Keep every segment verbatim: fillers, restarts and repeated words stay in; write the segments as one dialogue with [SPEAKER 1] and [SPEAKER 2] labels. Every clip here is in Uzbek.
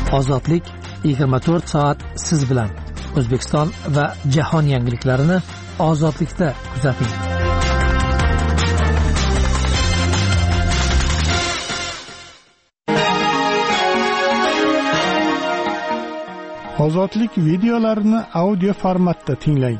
[SPEAKER 1] Ozodlik yigirma to'rt soat siz bilan. O'zbekiston va jahon yangiliklarini Ozodlikda kuzating.
[SPEAKER 2] Ozodlik videolarini audio formatda tinglang.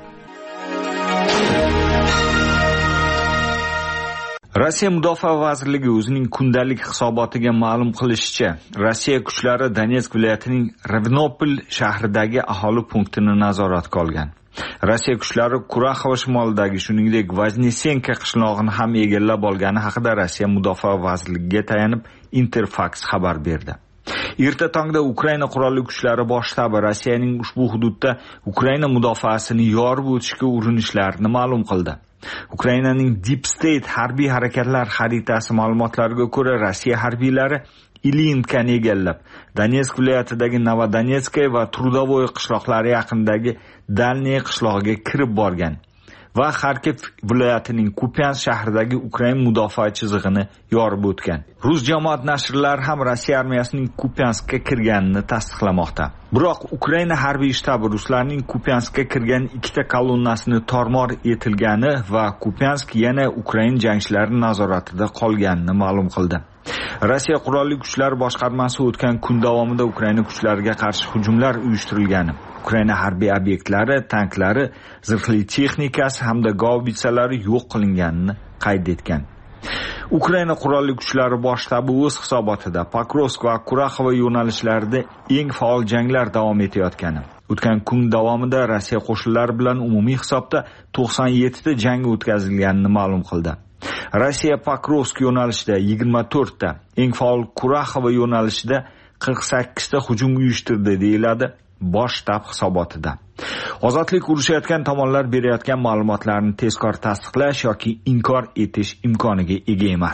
[SPEAKER 3] Rossiya Mudofaa vazirligi o'zining kundalik hisobotiga ma'lum qilishicha, Rossiya kuchlari Donetsk viloyatining Ravnopol shahridagi aholi punktini nazoratga olgan. Rossiya kuchlari Kuraxova shimolidagi, shuningdek, Vaznesenka qishlog'ini ham egallab olgani haqida Rossiya Mudofaa vazirligiga tayanib Interfax xabar berdi. Erta tongda Ukraina qurolli kuchlari bosh shtabi Rossiyaning ushbu hududda Ukraina mudofaasini yorib o'tishga urinishlarini ma'lum qildi. Ukrainaning Deep State harbiy harakatlar xaritasi ma'lumotlariga ko'ra, Rossiya harbiylari Ilinkani egallab, Donetsk viloyatidagi Novodonetskaya va Trudovoy qishloqlari yaqinidagi Dalniy qishlog'iga kirib borgan va Kharkiv viloyatining Kupyansk shahridagi Ukraina mudofaa chizig'ini yorib o'tgan. Rus jamoat nashrlari ham Rossiya armiyasining Kupyanskka kirganini tasdiqlamoqda. Biroq Ukraina harbiy shtabi ruslarning Kupyanskka kirgan ikkita kolonnasini tormor etilgani va Kupyansk yana Ukraina jangchilari nazoratida qolganini ma'lum qildi. Rossiya qurolli kuchlar boshqarmasi o'tgan kun davomida Ukraina kuchlariga qarshi hujumlar uyushtirilgani, Ukraina harbiy obyektlari, tanklari, zirhli texnikasi hamda gaubitsalari yo'q qilinganini qayd etgan. Ukraina qurolli kuchlari bosh shtabi o'z hisobotida Pokrovsk va Kuraxova yo'nalishlarida eng faol janglar davom etayotgani, o'tgan kun davomida Rossiya qo'shinlari bilan umumiy hisobda to'qson yetti ta jang o'tkazilganini ma'lum qildi. Rossiya Pokrovsk yo'nalishida yigirma to'rt ta, eng faol Kuraxova yo'nalishida qirq sakkiz ta hujum uyushtirdi deyiladi bosh shtab hisobotida. Ozodlik urushayotgan tomonlar berayotgan ma'lumotlarni tezkor tasdiqlash yoki inkor etish imkoniga ega emas.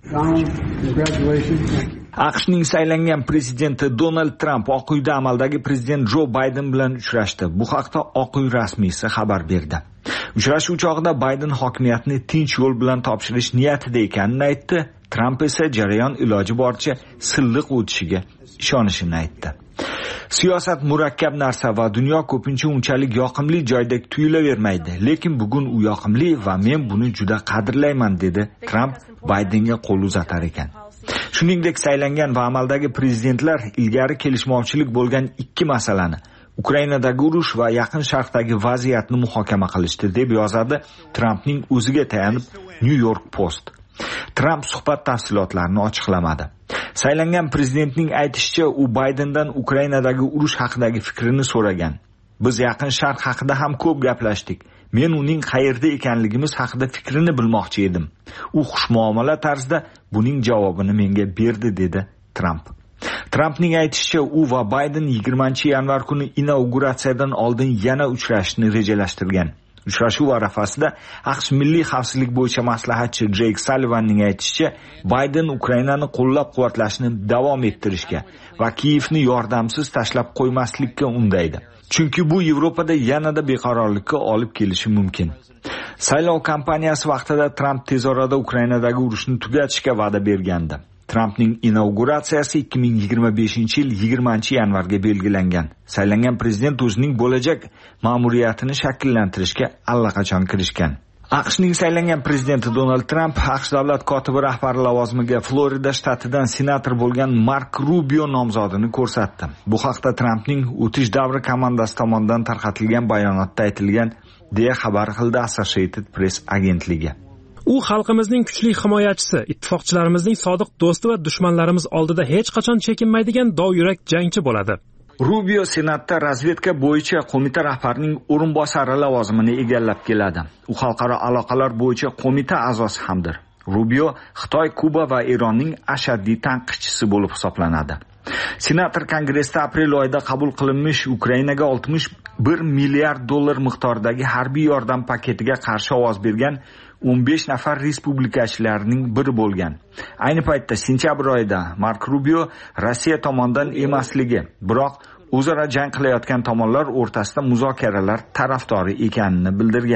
[SPEAKER 3] AQShning saylangan prezidenti Donald Trump Oq uyda amaldagi prezident Jo Bayden bilan uchrashdi. Bu haqda Oq uy rasmiysi xabar berdi. Uchrashuv chog'ida Bayden hokimiyatni tinch yo'l bilan topshirish niyatida ekanini aytdi. Trump esa jarayon iloji boricha silliq o'tishiga ishonishini aytdi. Siyosat murakkab narsa va dunyo ko'pincha unchalik yoqimli joydek tuyulavermaydi, lekin bugun u yoqimli va men buni juda qadrlayman, dedi Trump Baydenga qo'l uzatar ekan. Shuningdek, saylangan va amaldagi prezidentlar ilgari kelishmovchilik bo'lgan ikki masalani, Ukrainadagi urush va Yaqin Sharqdagi vaziyatni muhokama qilishdi, deb yozadi Trumpning o'ziga tayanib New York Post. Trump suhbat tafsilotlarini ochiqlamadi. Saylangan prezidentning aytishicha, u Baydendan Ukrainadagi urush haqidagi fikrini so'ragan. Biz Yaqin Sharq haqida ham ko'p gaplashdik. Men uning qayerda ekanligimiz haqida fikrini bilmoqchi edim. U xushmuomala tarzda buning javobini menga berdi, dedi Trump. Trumpning aytishicha, u va Bayden yigirmanchi yanvar kuni inauguratsiyadan oldin yana uchrashishni rejalashtirgan. Uchrashuv arafasida AQSh milliy xavfsizlik bo'yicha maslahatchi Jake Sullivanning aytishicha, Bayden Ukrainani qo'llab-quvvatlashni davom ettirishga va Kiyevni yordamsiz tashlab qo'ymaslikka undaydi. Chunki bu Yevropada yanada beqarorlikka olib kelishi mumkin. Saylov kampaniyasi vaqtida Trump tez orada Ukrainadagi urushni tugatishga va'da bergandi. Trumpning inauguratsiyasi ikki ming yigirma beshinchi yil yigirmanchi yanvarga belgilangan. Saylangan prezident o'zining bo'lajak ma'muriyatini shakllantirishga allaqachon kirishgan. AQShning saylangan prezidenti Donald Trump AQSh davlat kotibi rahbari lavozimiga Florida shtatidan senator bo'lgan Mark Rubio nomzodini ko'rsatdi. Bu haqda Trumpning o'tish davri komandasi tomonidan tarqatilgan bayonotda aytilgan, deya xabar qildi Associated Press agentligi.
[SPEAKER 4] U xalqimizning kuchli himoyachisi, ittifoqchilarimizning sodiq do'sti va dushmanlarimiz oldida hech qachon chekinmaydigan dovyurak jangchi bo'ladi.
[SPEAKER 3] Rubio Senatda razvedka bo'yicha qo'mita rahbarining o'rinbosari lavozimini egallab keladi. U xalqaro aloqalar bo'yicha qo'mita a'zosi hamdir. Rubio Xitoy, Kuba va Eronning ashaddiy tanqidchisi bo'lib hisoblanadi. Senator Kongressda aprel oyida qabul qilinmish Ukrainaga oltmish bir milliard dollar miqdoridagi harbiy yordam paketiga qarshi ovoz bergan o'n besh nafar respublikachilarning biri bo'lgan. Ayni paytda sentyabr oyida Mark Rubio Rossiya tomonidan emasligi, biroq o'zaro jang qilayotgan tomonlar o'rtasida muzokaralar tarafdori ekanini bildirgan.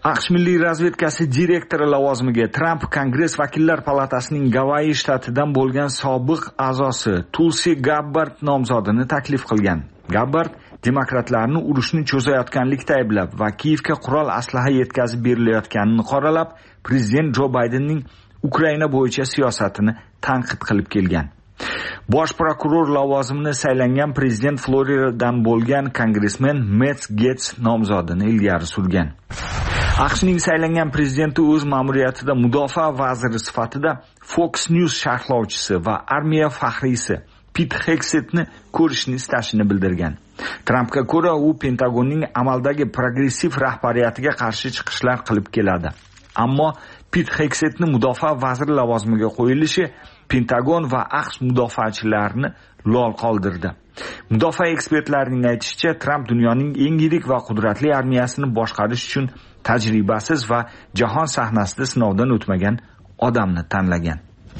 [SPEAKER 3] AQSh Milliy razvedkasi direktori lavozimiga Tramp Kongress vakillar palatasining Gavayi shtatidan bo'lgan sobiq a'zosi Tulsi Gabbard nomzodini taklif qilgan. Gabbard demokratlarni urushni cho'zayotganlikda ayblab va Kiyevga qurol aslaha yetkazib berilayotganini qoralab, prezident Jo Baydenning Ukraina bo'yicha siyosatini tanqid qilib kelgan. Bosh prokuror lavozimini saylangan prezident Floridadan bo'lgan kongressmen Matt Gaetz nomzodini ilgari surgan. AQShning saylangan prezidenti o'z ma'muriyatida mudofaa vaziri sifatida Fox News sharhlovchisi va armiya faxriysi Pit Hexetni ko'rishni istashini bildirgan. Trampga ko'ra, u Pentagonning amaldagi progressiv rahbariyatiga qarshi chiqishlar qilib keladi. Ammo Pit Hexetni mudofaa vaziri lavozimiga qo'yilishi Pentagon va AQSh mudofaachilarini lol qoldirdi. Mudofaa ekspertlarining aytishicha, Tramp dunyoning eng yirik va qudratli armiyasini boshqarish uchun tajribasiz va jahon sahnasida sinovdan o'tmagan odamni tanlagan.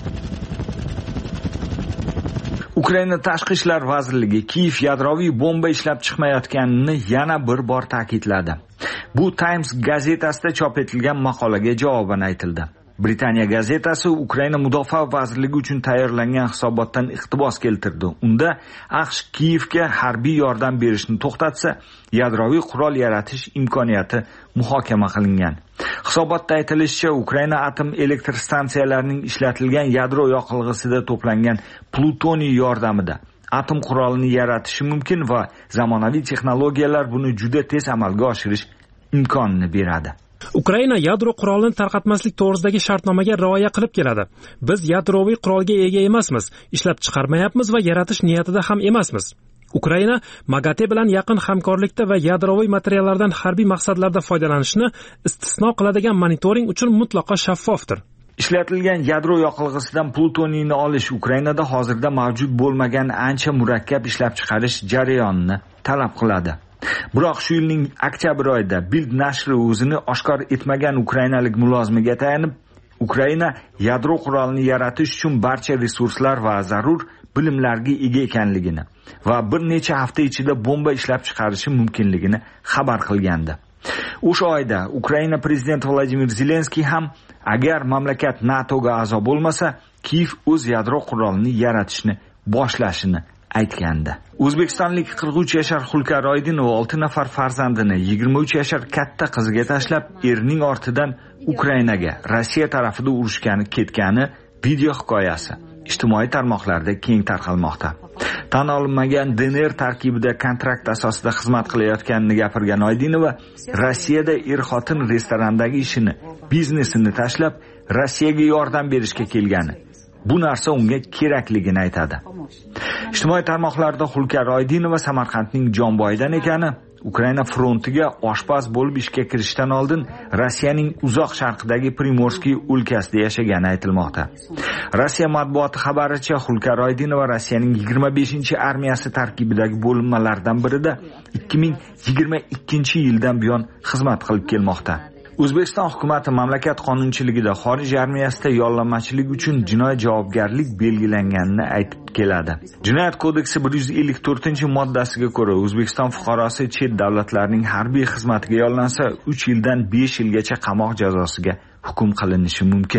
[SPEAKER 3] Ukraina tashqi ishlar vazirligi Kiyev yadroviy bomba ishlab chiqmayotganini yana bir bor ta'kidladi. Bu Times gazetasida chop etilgan maqolaga javoban aytildi. Britaniya gazetasi Ukraina mudofaa vazirligi uchun tayyorlangan hisobotdan iqtibos keltirdi. Unda AQSh Kiyevga harbiy yordam berishni to'xtatsa, yadroviy qurol yaratish imkoniyati muhokama qilingan. Hisobotda aytilishicha, Ukraina atom elektr stansiyalarining ishlatilgan yadro yoqilg'isida to'plangan plutoniy yordamida atom qurolini yaratishi mumkin va zamonaviy texnologiyalar buni juda tez amalga oshirish imkonini beradi.
[SPEAKER 4] Ukraina yadro qurolini tarqatmaslik to'g'risidagi shartnomaga rioya qilib keladi. Biz yadroviy qurolga ega emasmiz, ishlab chiqarmayapmiz va yaratish niyatida ham emasmiz. Ukraina MAGATE bilan yaqin hamkorlikda va yadroviy materiallardan harbiy maqsadlarda foydalanishni istisno qiladigan monitoring uchun mutlaqo shaffofdir.
[SPEAKER 3] Ishlatilgan yadro yoqilg'isidan plutoniyni olish Ukrainada hozirda mavjud bo'lmagan ancha murakkab ishlab chiqarish jarayonini talab qiladi. Biroq shu yilning oktyabr oyida Bild nashri o'zini oshkor etmagan ukrainalik mulozimaga tayanib, Ukraina yadro qurolini yaratish uchun barcha resurslar va zarur bilimlarga ega ekanligini va bir necha hafta ichida bomba ishlab chiqarishi mumkinligini xabar qilgandi. O'sha oyda Ukraina prezidenti Vladimir Zelenskiy ham agar mamlakat NATOga a'zo bo'lmasa, Kiyev o'z yadro qurolini yaratishni boshlashini aytgandi. O'zbekistonlik qirq uch yashar Xulkar Oydinova olti nafar farzandini yigirma uch yashar katta qiziga tashlab, erining ortidan Ukrainaga Rossiya tarafida urushgani ketgani video hikoyasi ijtimoiy tarmoqlarda keng tarqalmoqda. Tan olinmagan D N R tarkibida kontrakt asosida xizmat qilayotganini gapirgan Oydinova, Rossiyada er-xotin restorandagi ishini, biznesini tashlab, Rossiyaga yordam berishga kelgani, bu narsa unga kerakligini aytadi. Ijtimoiy tarmoqlarda Xulkar Oydinova Samarqandning Jonboydan ekani, Ukraina frontiga oshpaz bo'lib ishga kirishdan oldin Rossiyaning uzoq sharqidagi Primorskiy o'lkasida yashagani aytilmoqda. Rossiya matbuoti xabaricha, Xulkar Oydinova Rossiyaning yigirma beshinchi armiyasi tarkibidagi bo'linmalardan birida ikki ming yigirma ikkinchi yildan buyon xizmat qilib kelmoqda. O'zbekiston hukumati mamlakat qonunchiligida xorij armiyasida yollanmachilik uchun jinoiy javobgarlik belgilanganini aytib keladi. Jinoyat kodeksi bir yuz ellik to'rtinchi moddasiga ko'ra, O'zbekiston fuqarosi chet davlatlarning harbiy xizmatiga yollansa, uch yildan besh yilgacha qamoq jazosiga hukm qilinishi mumkin.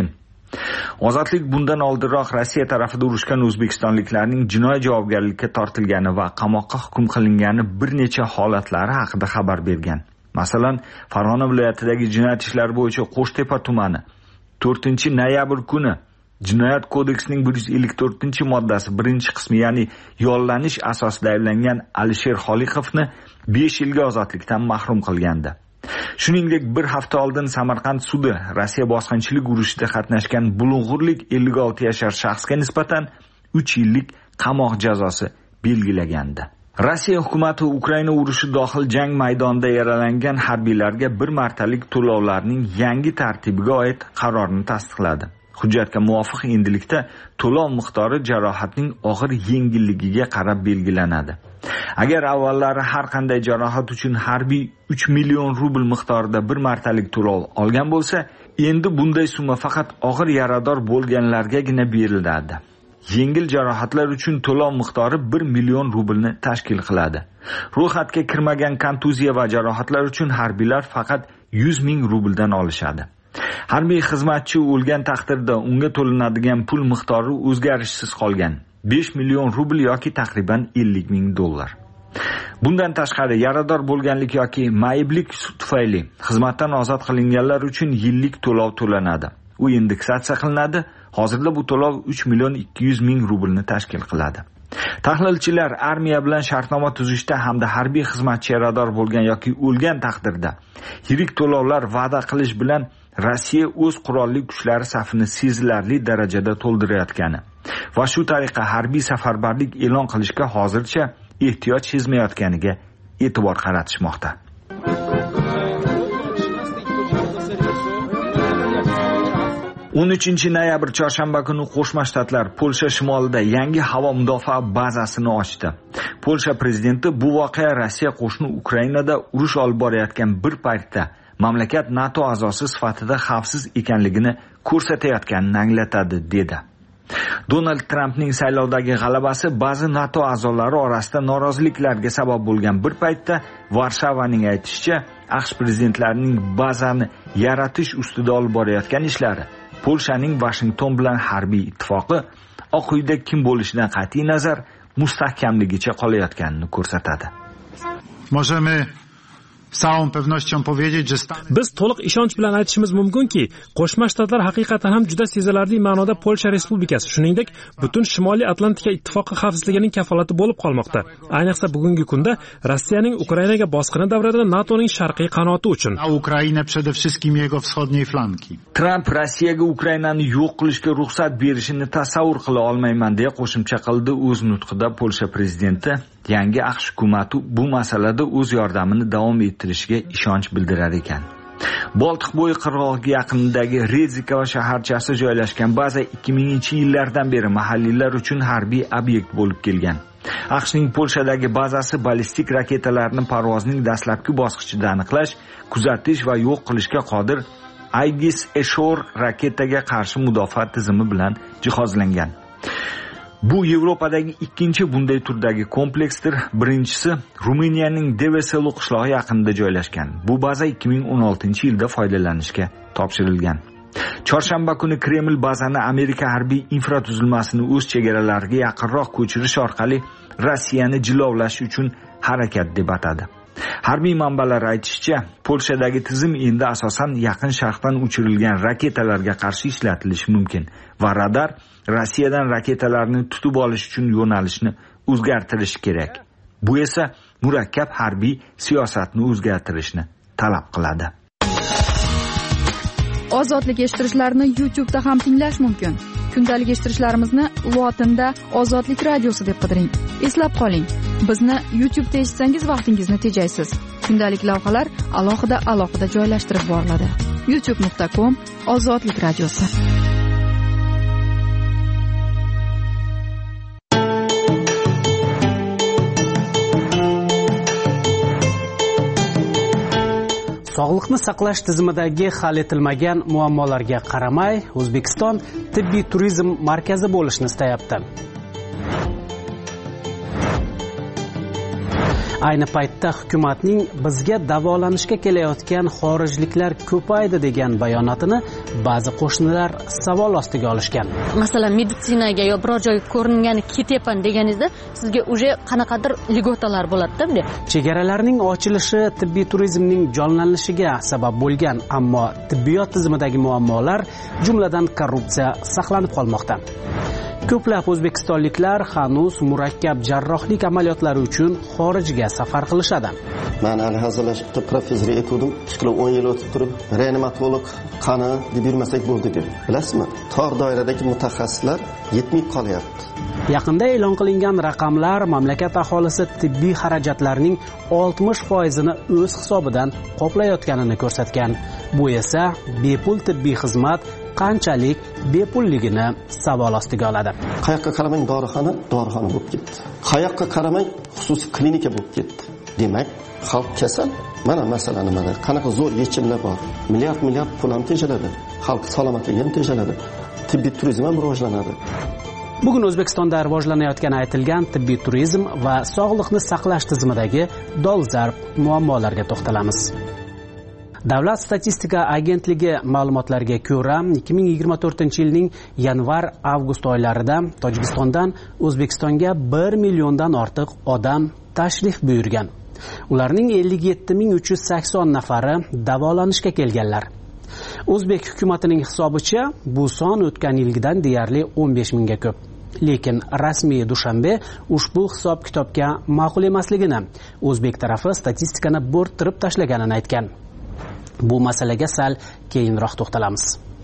[SPEAKER 3] Ozodlik bundan oldinroq Rossiya tarafida urushgan o'zbekistonliklarning jinoiy javobgarlikka tortilgani va qamoqqa hukm qilingani bir necha holatlari haqida xabar bergan. Masalan, Farg'ona viloyatidagi jinoyat ishlari bo'yicha Qo'shtepa tumani to'rtinchi noyabr kuni Jinoyat kodeksining bir yuz ellik to'rtinchi moddasi birinchi qismi, ya'ni yollanish asosida ayblangan Alisher Xoliqovni besh yilga ozodlikdan mahrum qilgandi. Shuningdek, bir hafta oldin Samarqand sudi Rossiya bosqinchilik urushida qatnashgan bulung'urlik ellik olti yashar shaxsga nisbatan uch yillik qamoq jazosi belgilagandi. Rossiya hukumati Ukraina urushi dohil jang maydonida yaralangan harbiylarga bir martalik to'lovlarning yangi tartibiga oid qarorni tasdiqladi. Hujjatga muvofiq endilikda to'lov miqdori jarohatning og'ir yengilligiga qarab belgilanadi. Agar avvallari har qanday jarohat uchun harbiy uch million rubl miqdorida bir martalik to'lov olgan bo'lsa, endi bunday summa faqat og'ir yarador bo'lganlargagina beriladi. yengil jarohatlar uchun to'lov miqdori bir million rublni tashkil qiladi. Ro'yxatga kirmagan kontuziya va jarohatlar uchun harbiylar faqat yuz ming rubldan olishadi. Harbiy xizmatchi o'lgan taqdirda unga to'lanadigan pul miqdori o'zgarishsiz qolgan. besh million rubl yoki taqriban ellik ming dollar. Bundan tashqari yarador bo'lganlik yoki mayiblik tufayli xizmatdan ozod qilinganlar uchun yillik to'lov to'lanadi. U indeksatsiya qilinadi. Hozirda bu to'lov uch million ikki yuz ming rublni tashkil qiladi. Tahlilchilar armiya bilan shartnoma tuzishda hamda harbiy xizmatchi yarador bo'lgan yoki o'lgan taqdirda yirik to'lovlar va'da qilish bilan Rossiya o'z qurolli kuchlari safini sezilarli darajada to'ldirayotgani va shu tariqa harbiy safarbarlik e'lon qilishga hozircha ehtiyoj sezmayotganiga e'tibor qaratishmoqda. o'n uchinchi noyabr chorshanba kuni Qo'shma Shtatlar Polsha shimolida yangi havo mudofaa bazasini ochdi. Polsha prezidenti bu voqea Rossiya qo'shni Ukrainada urush olib borayotgan bir paytda mamlakat NATO a'zosi sifatida xavfsiz ekanligini ko'rsatayotganini anglatadi dedi. Donald Trampning saylovdagi g'alabasi ba'zi NATO a'zolari orasida noroziliklarga sabab bo'lgan bir paytda Varshavaning aytishicha, AQSh prezidentlarining bazani yaratish ustida olib borayotgan ishlari Polshaning Washington bilan harbiy ittifoqi Oq uyda kim bo'lishidan qat'iy nazar mustahkamligicha qolayotganini ko'rsatadi.
[SPEAKER 5] Możemy z całą pewnością powiedzieć, że Stany...
[SPEAKER 4] Biz to'liq ishonch bilan aytishimiz mumkinki, Qo'shma Shtatlar haqiqatan ham juda sezilarli ma'noda Polsha Respublikasi, shuningdek, butun Shimoliy Atlantika ittifoqi xavfsizligining kafolati bo'lib qolmoqda. Ayniqsa bugungi kunda Rossiyaning Ukrainaga bosqini davrida NATOning sharqiy qanoti uchun.
[SPEAKER 5] Na Ukrainę przede wszystkim jego wschodniej flanki.
[SPEAKER 3] Trump Rossiyaga Ukrainani yo'q qilishga ruxsat berishini tasavvur qila olmayman deya qo'shimcha qildi o'z nutqida Polsha prezidenti. Yangi AQSh hukumati bu masalada o'z yordamini davom ettirishiga ishonch bildirar ekan. Boltiq bo'yi qirg'og'i yaqinidagi Redzika va shaharchasi joylashgan baza ikki minginchi yillardan beri mahalliylar uchun harbiy obyekt bo'lib kelgan. AQShning Polshadagi bazasi ballistik raketalarni parvozning dastlabki bosqichida aniqlash, kuzatish va yo'q qilishga qodir Aegis Ashore raketaga qarshi mudofaa tizimi bilan jihozlangan. Bu Yevropadagi ikkinchi bunday turdagi kompleksdir. Birinchisi Ruminiyaning Deveselu qishlog'i yaqinida joylashgan. Bu baza ikki ming o'n oltinchi yilda foydalanishga topshirilgan. Chorshanba kuni Kreml bazani Amerika harbiy infratuzilmasini o'z chegaralariga yaqinroq ko'chirish orqali Rossiyani jilovlash uchun harakat deb atadi. Harbiy manbalar aytishicha, Polshadagi tizim endi asosan yaqin sharqdan uchirilgan raketalarga qarshi ishlatilishi mumkin va radar Rossiyadan raketalarni tutib olish uchun yo'nalishni o'zgartirish kerak. Bu esa murakkab harbiy siyosatni o'zgartirishni talab qiladi.
[SPEAKER 6] Ozodlik eshittirishlarni YouTube da ham tinglash mumkin. Kundalik eshittirishlarimizni lotinda Ozodlik radiosi deb qidiring. Eslab qoling, bizni YouTube da eshitsangiz vaqtingizni tejaysiz. Kundalik lavhalar alohida alohida joylashtirib boriladi. youtube nuqta com Ozodlik radiosi.
[SPEAKER 7] Sog'liqni saqlash tizimidagi hal etilmagan muammolarga qaramay, O'zbekiston tibbiy turizm markazi bo'lishni istayapti. Ayni paytda hukumatning bizga davolanishga kelayotgan xorijliklar ko'paydi degan bayonotini ba'zi qo'shnilar savol ostiga olishgan.
[SPEAKER 8] Masalan, meditsinaga yo biror joyga ko'ringani ketyapman deganingizda sizga uje qanaqadir ligotalar bo'ladi-da bunday.
[SPEAKER 7] Chegaralarning ochilishi tibbiy turizmning jonlanishiga sabab bo'lgan, ammo tibbiyot tizimidagi muammolar, jumladan korrupsiya saqlanib qolmoqda. Ko'plab o'zbekistonliklar hanuz murakkab jarrohlik amaliyotlari uchun xorijga safar qilishadi.
[SPEAKER 9] Men hali hazırlashibdi, professor etudim, ishqilib o'n yil o'tib turib, reanimatolog qani deb yurmasak bo'ldi deb. Bilasizmi? Tor doiradagi mutaxassislar yetmay qolyapti.
[SPEAKER 7] Yaqinda e'lon qilingan raqamlar mamlakat aholisi tibbiy xarajatlarning oltmish foizini o'z hisobidan qoplayotganini ko'rsatgan. Bu esa bepul tibbiy xizmat qanchalik bepulligini savol ostiga oladi.
[SPEAKER 9] Qayoqqa qaramang dorixona, dorixona bo'lib ketdi. Qayoqqa qaramang xususiy klinika bo'lib ketdi. Demak, xalq kasal. Mana masala nimada? Qanaqa zo'r yechimlar bor. Milliard milliard pul ham tejaladi. Xalq salomatligi ham tejaladi. Tibbiy turizm ham rivojlanadi.
[SPEAKER 7] Bugun O'zbekistonda rivojlanayotgani aytilgan tibbiy turizm va sog'liqni saqlash tizimidagi dolzarb muammolarga to'xtalamiz. Davlat statistika agentligi ma'lumotlariga ko'ra, ikki ming yigirma to'rtinchi yilning yanvar-avgust oylarida Tojikistondan O'zbekistonga bir milliondan ortiq odam tashrif buyurgan. Ularning ellik yetti ming uch yuz sakson nafari davolanishga kelganlar. O'zbek hukumatining hisobicha bu son o'tgan yilgidan deyarli o'n besh mingga ko'p. Lekin rasmiy Dushanbe ushbu hisob-kitobga ma'qul emasligini, O'zbek tarafi statistikani bo'rttirib tashlaganini aytgan. Bu masalaga sal keyinroq to'xtalamiz.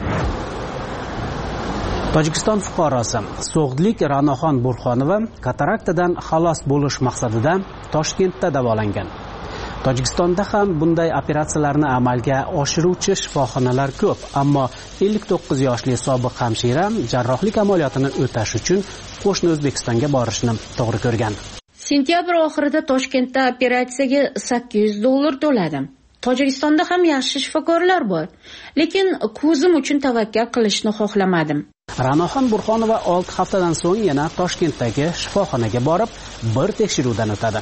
[SPEAKER 7] Tojikiston fuqarosi So'g'dlik Ra'noxon Burxonova kataraktadan xalos bo'lish maqsadida Toshkentda davolangan. Tojikistonda ham bunday operatsiyalarni amalga oshiruvchi shifoxonalar ko'p, ammo ellik to'qqiz yoshli sobiq hamshira jarrohlik amaliyotini o'tash uchun qo'shni O'zbekistonga borishni to'g'ri ko'rgan.
[SPEAKER 10] Sentyabr oxirida Toshkentda operatsiyaga sakkiz yuz dollar to'ladim. Tojikistonda ham yaxshi shifokorlar bor, lekin ko'zim uchun tavakkal qilishni xohlamadim.
[SPEAKER 7] Ra'noxon Burxonova olti haftadan so'ng yana Toshkentdagi shifoxonaga borib, bir tekshiruvdan o'tadi.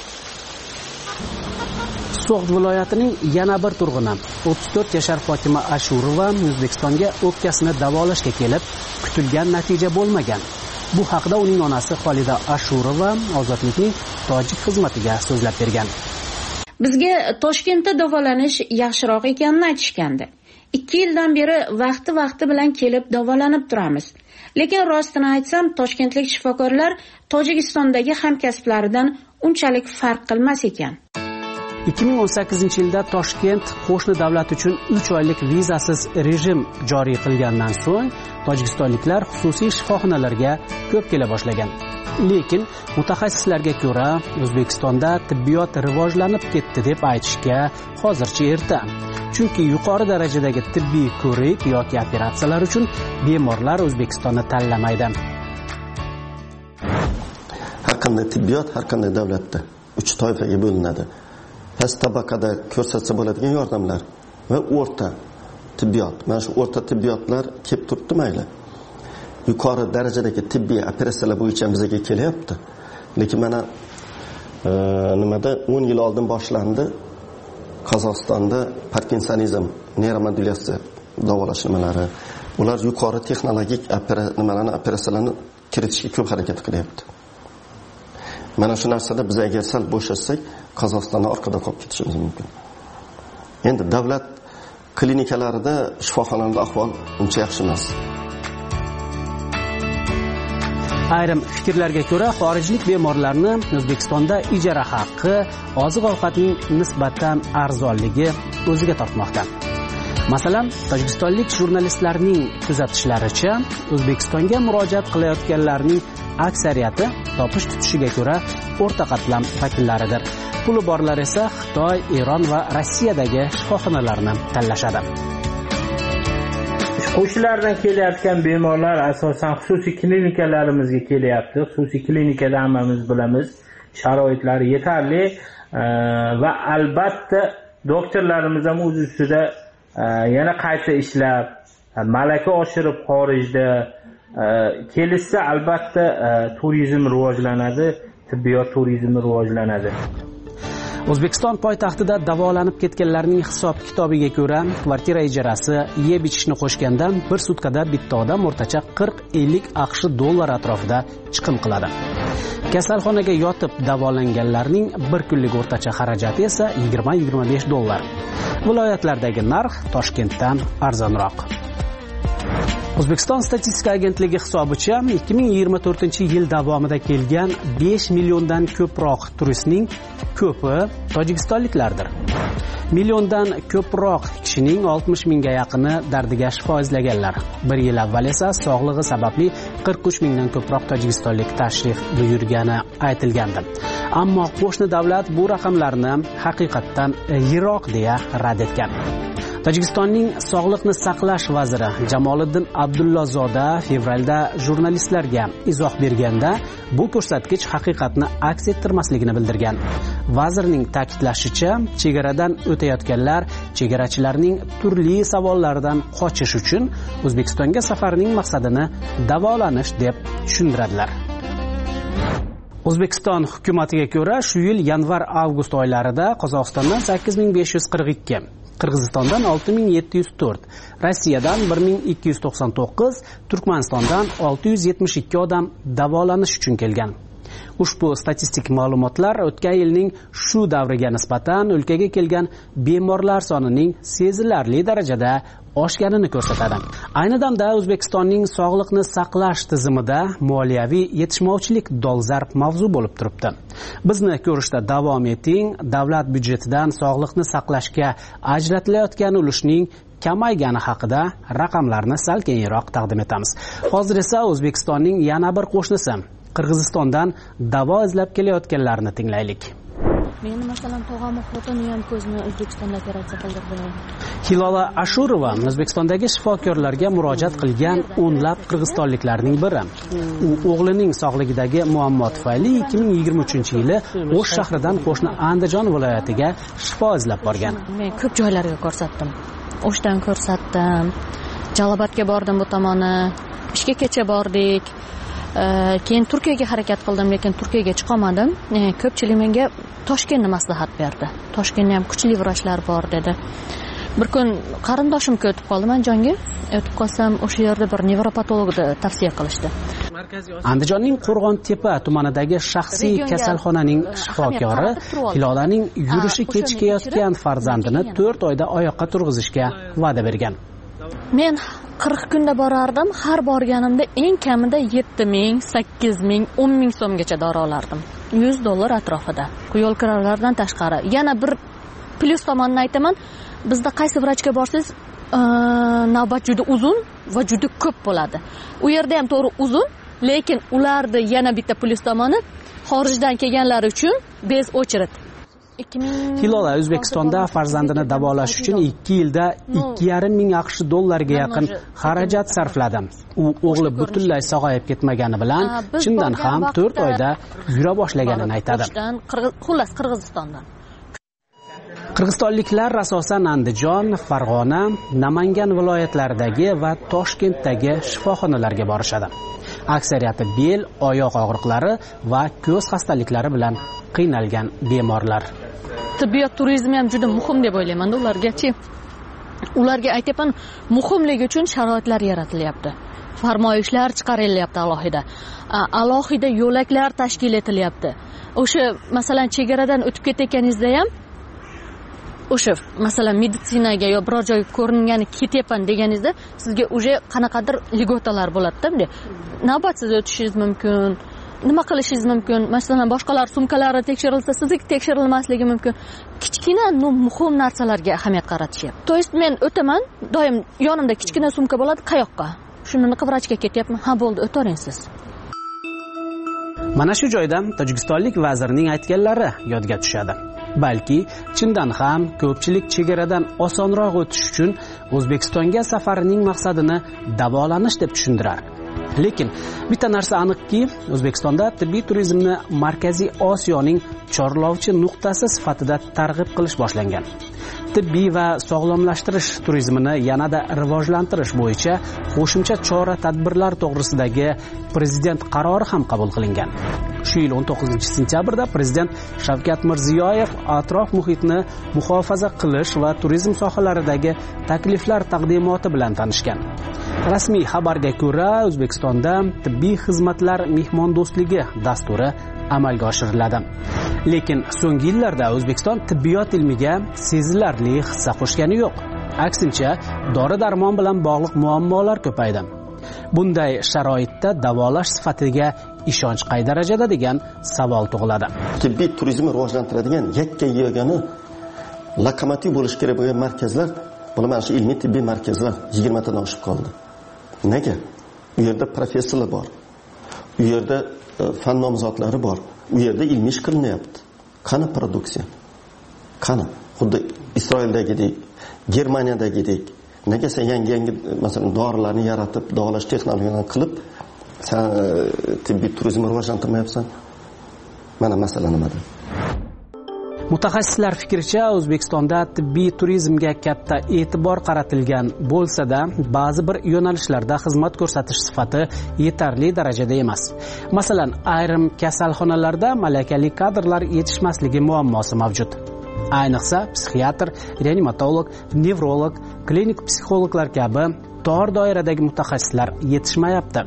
[SPEAKER 7] So'g'd viloyatining yana bir turg'uni o'ttiz to'rt yashar Fotima Ashurova O'zbekistonga o'pkasini davolashga kelib, kutilgan natija bo'lmagan. Bu haqda uning onasi Xolida Ashurova Ozodlikning tojik xizmatiga so'zlab bergan.
[SPEAKER 10] Bizga Toshkentda davolanish yaxshiroq ekanini aytishgandi. ikki yildan beri vaqti-vaqti bilan kelib davolanib turamiz. Lekin rostini aytsam, toshkentlik shifokorlar Tojikistondagi hamkasblaridan unchalik farq qilmas ekan.
[SPEAKER 7] ikki ming o'n sakkizinchi yilda Toshkent qo'shni davlat uchun uch oylik vizasiz rejim joriy qilgandan so'ng tojikistonliklar xususiy shifoxonalarga ko'p kela boshlagan. Lekin mutaxassislarga ko'ra, O'zbekistonda tibbiyot rivojlanib ketdi deb aytishga hozircha erta. Chunki yuqori darajadagi tibbiy ko'rik yoki operatsiyalar uchun bemorlar O'zbekistonni tanlamaydi.
[SPEAKER 9] Har qanday tibbiyot har qanday davlatda uch toifaga bo'linadi. Past tabaqada ko'rsatsa bo'ladigan yordamlar va o'rta tibbiyot. Mana shu o'rta tibbiyotlar kelib turibdi mayli. Yuqori darajadagi tibbiy operatsiyalar bo'yicha bizga kelyapti. Lekin mana e, nimada o'n yil oldin boshlandi Qozog'istonda Parkinsonizm, neuromodulyatsiya davolash nimalari. Ular yuqori texnologik nimalarni operatsiyalarni kiritishga ko'p harakat qilyapti. Mana shu narsada biz agar sal bo'shashsak, Qozog'istondan orqada qolib ketishimiz mumkin. Endi davlat klinikalarida, shifoxonalarda ahvol uncha yaxshi emas.
[SPEAKER 7] Ayrim fikrlarga ko'ra, xorijlik bemorlarni O'zbekistonda ijara haqqi, oziq-ovqatning nisbatan arzonligi o'ziga tortmoqda. Masalan, tojikistonlik jurnalistlarning kuzatishlaricha, O'zbekistonga murojaat qilayotganlarning aksariyati topish tutishiga ko'ra o'rta qatlam vakillaridir. Puli borlar esa Xitoy, Eron va Rossiyadagi shifoxonalarni tanlashadi.
[SPEAKER 11] Qo'shnilardan kelayotgan bemorlar asosan xususiy klinikalarimizga kelyapti. Xususiy klinikada hammamiz bilamiz, sharoitlari yetarli va albatta doktorlarimiz ham o'z ustida yana qayta ishlab, malaka oshirib xorijda kelishsa albatta turizm rivojlanadi, tibbiyot turizmi rivojlanadi.
[SPEAKER 7] O'zbekiston poytaxtida davolanib ketganlarning hisob-kitobiga ko'ra, kvartira ijarasi, yeb-ichishni qo'shganda bir sutkada bitta odam o'rtacha qirq ellik AQSh dollar atrofida chiqim qiladi. Kasalxonaga yotib davolanganlarning bir kunlik o'rtacha xarajati esa yigirma yigirma besh dollar. Viloyatlardagi narx Toshkentdan arzonroq. O'zbekiston statistika agentligi hisobicha ikki ming yigirma to'rtinchi yil davomida kelgan besh milliondan ko'proq turistning ko'pi tojikistonliklardir. Milliondan ko'proq kishining oltmish mingga yaqini dardiga shifo izlaganlar. Bir yil avval esa sog'lig'i sababli qirq uch mingdan ko'proq tojikistonlik tashrif buyurgani aytilgandi. Ammo qo'shni davlat bu raqamlarni haqiqatdan yiroq deya rad etgan. Tojikistonning sog'liqni saqlash vaziri Jamoliddin Abdullazoda fevralda jurnalistlarga izoh berganda bu ko'rsatkich haqiqatni aks ettirmasligini bildirgan. Vazirning ta'kidlashicha, chegaradan o'tayotganlar chegarachilarning turli savollaridan qochish uchun O'zbekistonga safarining maqsadini davolanish deb tushuntiradilar. O'zbekiston hukumatiga ko'ra, shu yil yanvar-avgust oylarida Qozog'istondan sakkiz ming besh yuz qirq ikki, Qirg'izistondan olti ming yetti yuz to'rt, Rossiyadan bir ming ikki yuz to'qson to'qqiz, Turkmanistondan olti yuz yetmish ikki odam davolanish uchun kelgan. Ushbu statistik ma'lumotlar o'tgan yilning shu davriga nisbatan o'lkaga kelgan bemorlar sonining sezilarli darajada oshganini ko'rsatadi. Ayni damda O'zbekistonning sog'liqni saqlash tizimida moliyaviy yetishmovchilik dolzarb mavzu bo'lib turibdi. Bizni ko'rishda davom eting, davlat byudjetidan sog'liqni saqlashga ajratilayotgan ulushning kamaygani haqida raqamlarni sal keyinroq taqdim etamiz. Hozir esa O'zbekistonning yana bir qo'shnisi Qirg'izistondan davo izlab kelayotganlarni tinglaylik.
[SPEAKER 8] Men masalan tog'amning xotini ham ko'zini O'zbekistonda operatsiya qildirdi.
[SPEAKER 7] Hilola Ashurova O'zbekistondagi shifokorlarga murojaat qilgan o'nlab qirg'izistonliklarning biri. U o'g'lining sog'lig'idagi muammo tufayli ikki ming yigirma uchinchi yili O'sh shahridan qo'shni Andijon viloyatiga shifo izlab borgan.
[SPEAKER 8] Men ko'p joylarga ko'rsatdim. O'shdan ko'rsatdim. Jalobotga bordim bu tomoni. Ishga kecha bordik. Keyin Turkiyaga harakat qildim, lekin Turkiyaga chiqa olmadim. Ko'pchilik menga Toshkentni maslahat berdi. Toshkentda ham kuchli vrachlar bor dedi. Bir kun qarindoshimga o'tib qoldim, Andijonga. O'tib qolsam, o'sha yerda bir nevropatologni tavsiya qilishdi.
[SPEAKER 7] Andijonning Qo'rg'on-Tepa tumanidagi shaxsiy kasalxonaning shifokori Hilolaning yurishi kechikayotgan farzandini to'rt oyda oyoqqa turg'izishga va'da bergan.
[SPEAKER 8] Men qirq kunda borardim, har borganimda eng kamida yetti ming, sakkiz ming, o'n ming so'mgacha dori olardim. yuz dollar atrofida. Yo'l kiralardan tashqari. Yana bir plyus tomonini aytaman, bizda qaysi vrachga borsangiz, navbat juda uzun va juda ko'p bo'ladi. U yerda ham to'g'ri uzun, lekin ularda yana bitta plyus tomoni xorijdan kelganlar uchun bez o'chirit.
[SPEAKER 7] Hilola O'zbekistonda farzandini davolash uchun ikki yilda ikki yarim ming AQSh dollariga yaqin xarajat sarfladi. U o'g'li butunlay sog'ayib ketmagani bilan chindan ham to'rt oyda yura boshlaganini aytadi.
[SPEAKER 8] Xullas Qirg'izistondan.
[SPEAKER 7] Qirg'izistonliklar asosan Andijon, Farg'ona, Namangan viloyatlaridagi va Toshkentdagi shifoxonalarga borishadi. Aksariyati bel, oyoq og'riqlari va ko'z xastaliklari bilan qiynalgan bemorlar.
[SPEAKER 8] Tibbiyot turizmi ham juda muhim deb o'ylayman. Ulargachi ularga aytaman, muhimligi uchun sharoitlar yaratilyapti. Farmoyishlar chiqarilyapti alohida. Alohida yo'laklar tashkil etilyapti. O'sha masalan chegaradan o'tib ketayotganingizda ham o'sha masalan meditsinaga yo biror joyga ko'ringani ketyapman deganingizda sizga uje qanaqadir ligotalar bo'ladi-da. Navbatsiz o'tishingiz mumkin. Nima qilishingiz mumkin? Masalan, boshqalar sumkalari tekshirilsa, sizniki tekshirilmasligi mumkin. Kichkina, muhim narsalarga ahamiyat qaratishyapti. To есть men o'taman, doim yonimda kichkina sumka bo'ladi, qayoqqa? Shuni vrachga ketyapman. Ha, bo'ldi, o'taring siz.
[SPEAKER 7] Mana shu joyda tojikistonlik vazirning aytganlari yodga tushadi. Balki chindan ham ko'pchilik chegaradan osonroq o'tish uchun O'zbekistonga safarining maqsadini davolanish deb tushundirar. Lekin bitta narsa aniqki, O'zbekistonda tibbiy turizmni Markaziy Osiyoning chorlovchi nuqtasi sifatida targ'ib qilish boshlangan. Tibbiy va sog'lomlashtirish turizmini yanada rivojlantirish bo'yicha qo'shimcha chora-tadbirlar to'g'risidagi prezident qarori ham qabul qilingan. Shu yil o'n to'qqizinchi sentyabrda prezident Shavkat Mirziyoyev atrof muhitni muhofaza qilish va turizm sohalaridagi takliflar taqdimoti bilan tanishgan. Rasmiy xabarga ko'ra, O'zbekistonda tibbiy xizmatlar mehmondo'stligi dasturi amalga oshiriladi. Lekin so'nggi yillarda O'zbekiston tibbiyot ilmiga sezilarli hissa qo'shgani yo'q. Aksincha, dori-darmon bilan bog'liq muammolar ko'paydi. Bunday sharoitda davolash sifatiga ishonch qay darajada degan savol tug'iladi.
[SPEAKER 9] Tibbiy turizmni rivojlantiradigan yakka yegona lokomotiv bo'lish kerak bo'lgan markazlar, bular mana shu ilmiy tibbiy markazlar yigirma tadan oshib qoldi. Nega? U yerda professorlar bor. U yerda fan nomzodlari bor. U yerda ilmiy ish qilinyapti. Qani produksiya? Qani? Xuddi Isroildagidek Germaniyadagidek nega sen yangi yangi masalan dorilarni yaratib davolash texnologiyalarini qilib sen tibbiy turizmni rivojlantirmayapsan? Mana masala nimada?
[SPEAKER 7] Mutaxassislar fikricha, O'zbekistonda tibbiy turizmga katta e'tibor qaratilgan bo'lsa-da, ba'zi bir yo'nalishlarda xizmat ko'rsatish sifati yetarli darajada emas. Masalan, ayrim kasalxonalarda malakali kadrlar yetishmasligi muammosi mavjud. Ayniqsa, psixiatr, reanimatolog, nevrolog, klinik psixologlar kabi tor doiradagi mutaxassislar yetishmayapti.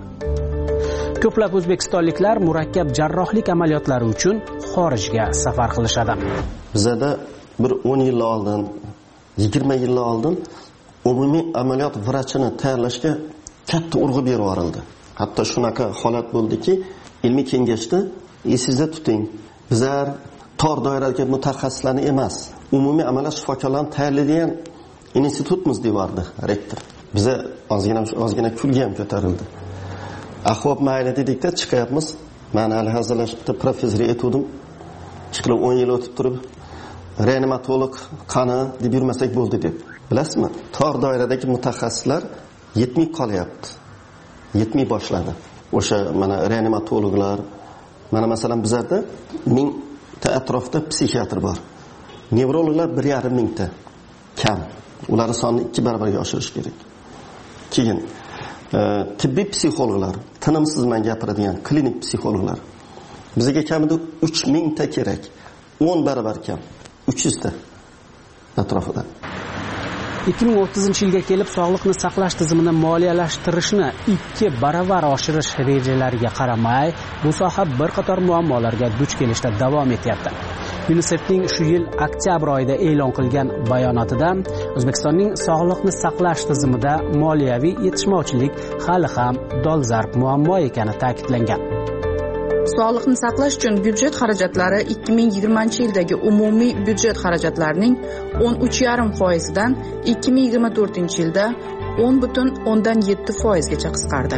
[SPEAKER 7] Ko'plab o'zbekistonliklar murakkab jarrohlik amaliyotlari uchun xorijga safar qilishadi.
[SPEAKER 9] Bizda bir o'n yil oldin, yigirma yil oldin umumiy amaliyot vrachini tayyorlashga katta urg'u berib yuborildi. Hatto shunaqa holat bo'ldiki, ilmiy kengashda esingizda tuting, bizlar tor doiradagi mutaxassislarni emas, umumiy amaliyot shifokorlarini tayyorlaydigan institutimiz deyordi rektor. Biza ozgina ozgina kulga ham ko'tarildi. Ahvop mayli dedikda chiqyapmiz. Men hali hazırlashibdi, professor etuvdim. Chiqib o'n yil o'tib turib, reanimatolog qani deb yurmasak bo'ldi deb. Bilasizmi? Tor doiradagi mutaxassislar yetmay qolyapti. Yetmay boshladi. O'sha mana reanimatologlar, mana masalan bizlarda ming ta atrofda psixiatr bor. Nevrologlar bir yarim mingta kam. Ularni sonini ikki barobarga oshirish kerak. Keyin tibbiy psixologlar, tinimsiz men gapiradigan klinik psixologlar. Bizga kamida uch ming ta kerak. o'n barobar kam. uch yuz ta atrofida.
[SPEAKER 7] ikki ming o'ttizinchi yilga kelib sog'liqni saqlash tizimini moliyalashtirishni ikki baravar oshirish rejalariga qaramay, bu soha bir qator muammolarga duch kelishda davom etyapti. UNICEFning shu yil oktyabr oyida e'lon qilgan bayonotida O'zbekistonning sog'liqni saqlash tizimida moliyaviy yetishmovchilik hali ham dolzarb muammo ekani ta'kidlangan.
[SPEAKER 6] Sog'liqni saqlash uchun byudjet xarajatlari ikki ming yigirmanchi yildagi umumiy byudjet xarajatlarining o'n uch yarim foizidan ikki ming yigirma to'rtinchi yilda o'n butun o'ndan yetti foizgacha qisqardi.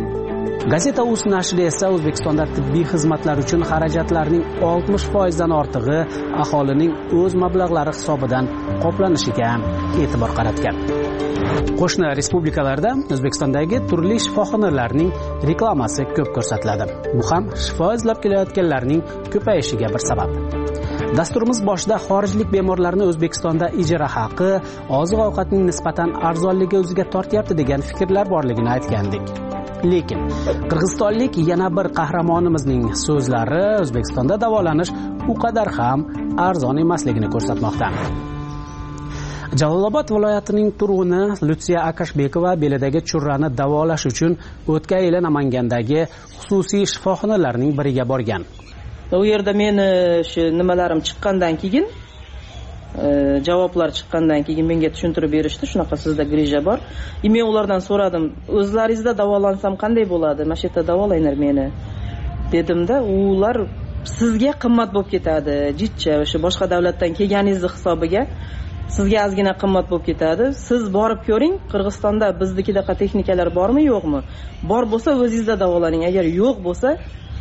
[SPEAKER 7] Gazeta uz nashri esa O'zbekistonda tibbiy xizmatlar uchun xarajatlarning oltmish foizdan ortig'i aholining o'z mablag'lari hisobidan qoplanishiga e'tibor qaratgan. Qo'shni respublikalarda O'zbekistondagi turli shifoxonalarning reklamasi ko'p ko'rsatiladi. Bu ham shifo izlab kelayotganlarning ko'payishiga bir sabab. Dasturimiz boshida xorijlik bemorlarni O'zbekistonda ijara haqi, oziq-ovqatning nisbatan arzonligi o'ziga tortyapti degan fikrlar borligini aytgandik. Lekin qirg'izistonlik yana bir qahramonimizning so'zlari O'zbekistonda davolanish u qadar ham arzon emasligini ko'rsatmoqda. Jalolobod viloyatining turg'uni Lutsiya Akashbekova belidagi churrani davolash uchun o'tgan yili Namangandagi xususiy shifoxonalarning biriga borgan.
[SPEAKER 12] U yerda meni shu nimalarim chiqqandan keyin, javoblar chiqqandan keyin menga tushuntirib berishdi, shunaqa sizda grija bor. Men ulardan so'radim, o'zlaringizda davolansam qanday bo'ladi? Mana shu yerda davolanglar meni dedimda, ular sizga qimmat bo'lib ketadi, jitcha o'sha boshqa davlatdan kelganingizni hisobiga sizga ozgina qimmat bo'lib ketadi. Siz borib ko'ring, Qirg'izistonda biznikidaqa texnikalar bormi, yo'qmi? Bor bo'lsa o'zingizda davolaning. Agar yo'q bo'lsa,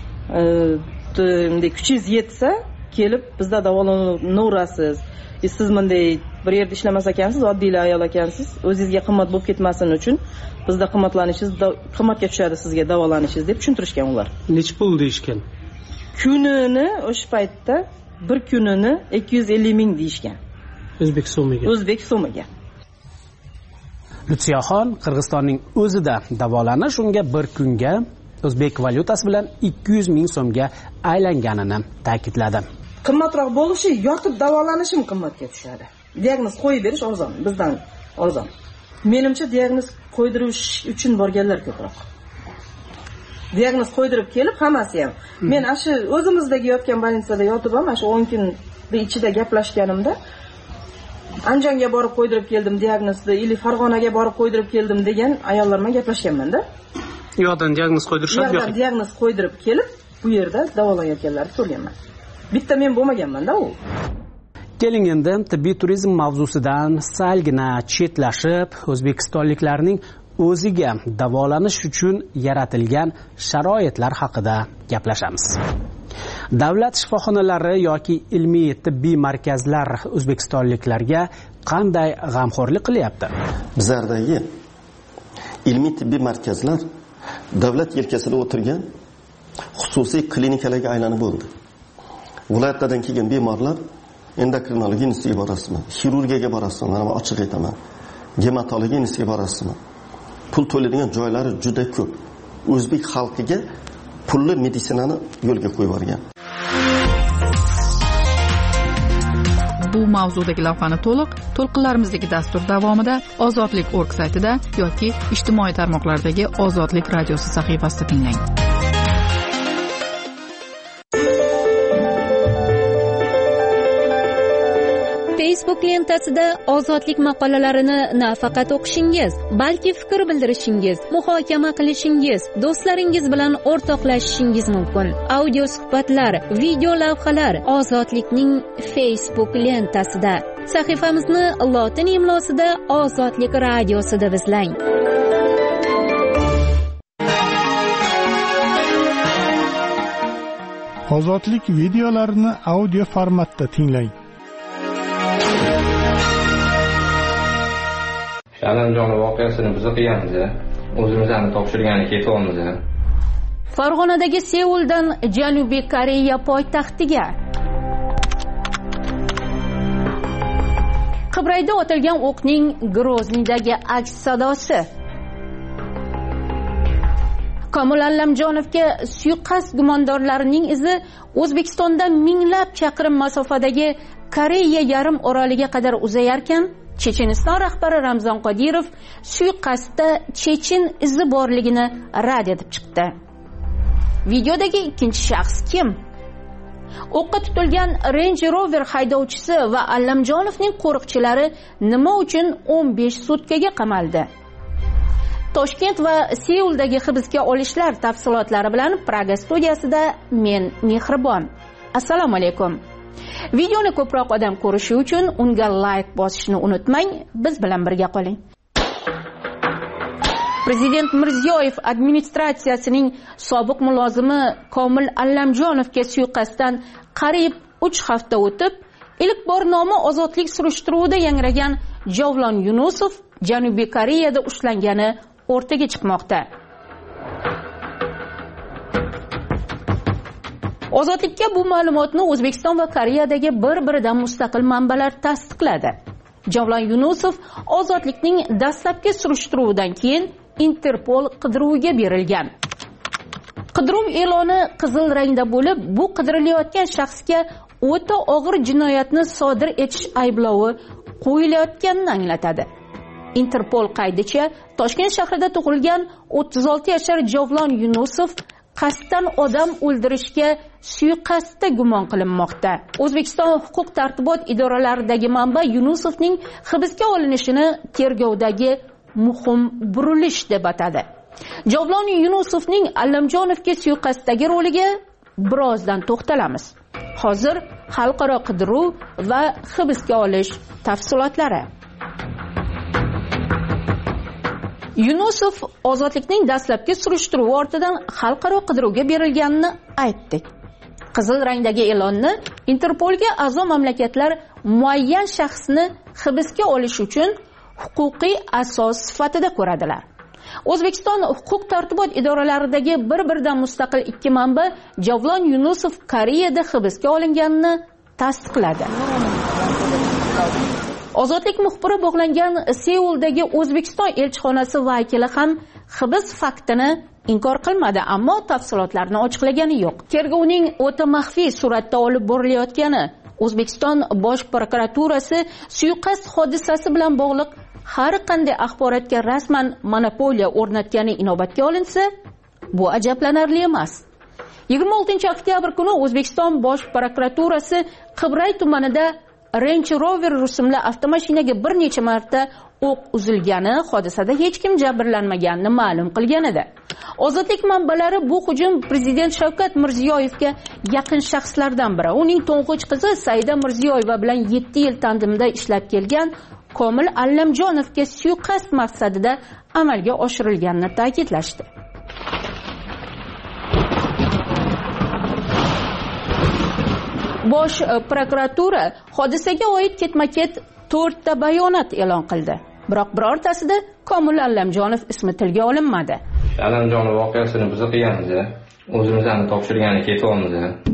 [SPEAKER 12] bunday kuchingiz yetsa, kelib bizda davolaverasiz. Siz bunday bir yerda ishlamas ekansiz, oddiy ayol ekansiz, o'zingizga qimmat bo'lib ketmasin uchun bizda qimmatlanishingiz qimmatga tushadi sizga davolanishingiz deb tushuntirishgan ular.
[SPEAKER 7] Nech pul deyishgan?
[SPEAKER 12] Kunini o'sha paytda bir kunini ikki yuz ellik ming deyishgan.
[SPEAKER 7] O'zbek so'miga.
[SPEAKER 12] O'zbek so'miga.
[SPEAKER 7] Lutsiyaxon Qirg'izistonning o'zida davolanish unga bir kunga o'zbek valyutasi bilan ikki yuz ming so'mga aylanganini ta'kidladi.
[SPEAKER 12] Qimmatroq bo'lishi, yotib davolanishim qimmatga tushadi. Diagnoz qo'yib berish arzon, bizdan arzon. Menimcha diagnoz qo'ydirish uchun borganlar ko'proq. Diagnoz qo'ydirib kelib hammasi ham. Men shu o'zimizdagi yotgan больницада yotib ham shu o'n kun ichida gaplashganimda Anjonga borib qo'ydirib keldim diagnozni, ili Farg'onaga borib qo'ydirib keldim degan ayollar bilan gaplashganman-da.
[SPEAKER 7] Yo'qdan diagnoz qo'ydirishadi, yo'q.
[SPEAKER 12] Diagnoz qo'ydirib kelib, bu yerda davolanayotganlarni ko'rganman. Bitta men bo'lmaganman-da u.
[SPEAKER 7] Keling endi tibbiy turizm mavzusidan salgina chetlashib, o'zbekistonliklarning o'ziga davolanish uchun yaratilgan sharoitlar haqida gaplashamiz. Davlat shifoxonalari yoki ilmiy tibbiy markazlar o'zbekistonliklarga qanday g'amxo'rlik qilyapti?
[SPEAKER 9] Bizlardagi ilmiy tibbiy markazlar davlat yelkasida o'tirgan xususiy klinikalarga aylanib bo'ldi. Viloyatlardan kelgan bemorlar endokrinologiya institutiga borasizmi, xirurgiyaga borasizmi, mana ochiq aytaman, gematologiya institutiga borasizmi. Pul to'laydigan joylari juda ko'p. O'zbek xalqiga pulli meditsinani yo'lga qo'yib yuborgan.
[SPEAKER 6] Bu mavzudagi lavhani to'liq to'lqinlarimizdagi dastur davomida Ozodlik org saytida yoki ijtimoiy tarmoqlardagi Ozodlik radiosi sahifasida tinglang.
[SPEAKER 13] Facebook lentasida ozodlik maqolalarini nafaqat o'qishingiz, balki fikr bildirishingiz, muhokama qilishingiz, do'stlaringiz bilan o'rtoqlashishingiz mumkin. Audio suhbatlar, video lavhalar Ozodlikning Facebook lentasida. Sahifamizni lotin imlosida Ozodlik radiosi deb izlang.
[SPEAKER 2] Ozodlik videolarini audio formatda tinglang.
[SPEAKER 14] Andijon voqeasini biz qilganmiz. O'zimizni topshirgani ketyapmiz.
[SPEAKER 8] Farg'onadagi Seuldan Janubiy Koreya poytaxtiga. Qibrayda otilgan o'qning Groznidagi aks sadosi. Komil Allamjonovga suiqasd gumondorlarining izi O'zbekistonda minglab chaqirim masofadagi Koreya yarim oroliga qadar uzayarkan, Checheniston rahbari Ramzan Qodirov suiqasdda chechen izi borligini rad etib chiqdi. Videodagi ikkinchi shaxs kim? O'qqa tutilgan Range Rover haydovchisi va Allamjonovning qo'riqchilari nima uchun o'n besh sutkaga qamaldi? Toshkent va Seuldagi hibsga olishlar tafsilotlari bilan Praga studiyasida men Mehribon. Assalomu alaykum. Videoni ko'proq odam ko'rishi uchun unga like bosishni unutmang. Biz bilan birga qoling. Prezident Mirziyoyev administratsiyasining sobiq mulozimi Komil Allamjonovga suiqasddan qariyb uch hafta o'tib, ilk bor nomi ozodlik surishtiruvida yangragan Javlon Yunusov Janubiy Koreyada ushlangani o'rtaga chiqmoqda. Ozodlikka bu ma'lumotni O'zbekiston va Koreyadagi bir-biridan mustaqil manbalar tasdiqladi. Javlon Yunusov ozodlikning dastlabki surishtiruvidan keyin Interpol qidiruviga berilgan. Qidiruv e'loni qizil rangda bo'lib, bu qidirilayotgan shaxsga o'ta og'ir jinoyatni sodir etish ayblovi qo'yilayotganini anglatadi. Interpol qaydicha Toshkent shahrida tug'ilgan o'ttiz olti yashar Javlon Yunusov qasddan odam o'ldirishga suiqasdda gumon qilinmoqda. O'zbekiston huquq tartibot idoralaridagi manba Yunusovning hibsga olinishini tergovdagi muhim burilish deb atadi. Javlon Yunusovning Allamjonovga suiqasddagi roliga birozdan to'xtalamiz. Hozir xalqaro qidiruv va hibsga olish tafsilotlari. Yunusov ozodlikning dastlabki surishtiruvi ortidan xalqaro qidiruvga berilganini aytdik. Qizil rangdagi e'lonni Interpolga a'zo mamlakatlar muayyan shaxsni hibsga olish uchun huquqiy asos sifatida ko'radilar. O'zbekiston huquq tartibot idoralaridagi bir-biridan mustaqil ikki manba Javlon Yunusov Koreyada hibsga olinganini tasdiqladi. Ozodlik muxbiri bog'langan Seuldagi O'zbekiston elchixonasi vakili ham hibs faktini inkor qilmadi, ammo tafsilotlarni ochiqlagani yo'q. Tergovning o'ta maxfiy suratda olib borilayotgani, O'zbekiston Bosh prokuraturasi suiqasd hodisasi bilan bog'liq har qanday axborotga rasman monopoliya o'rnatgani inobatga olinsa, bu ajablanarli emas. yigirma oltinchi oktyabr kuni O'zbekiston Bosh prokuraturasi Qibray tumanida Range Rover rusumli avtomashinaga bir necha marta o'q uzilgani, hodisada hech kim jabrlanmaganini ma'lum qilgan edi. Ozodlik manbalari bu hujum Prezident Shavkat Mirziyoyevga yaqin shaxslardan biri, uning to'ng'ich qizi Saida Mirziyoyeva bilan yetti yil tandemda ishlab kelgan Komil Allamjonovga suiqasd maqsadida amalga oshirilganini ta'kidlashdi. Bosh prokuratura hodisaga oid ketma-ket
[SPEAKER 10] to'rtta bayonot e'lon qildi. Biroq birortasida Komil Allamjonov ismi tilga olinmadi.
[SPEAKER 14] Allamjonov voqeasini biz qilganmiz, o'zimizni topshirgani ketyapmiz.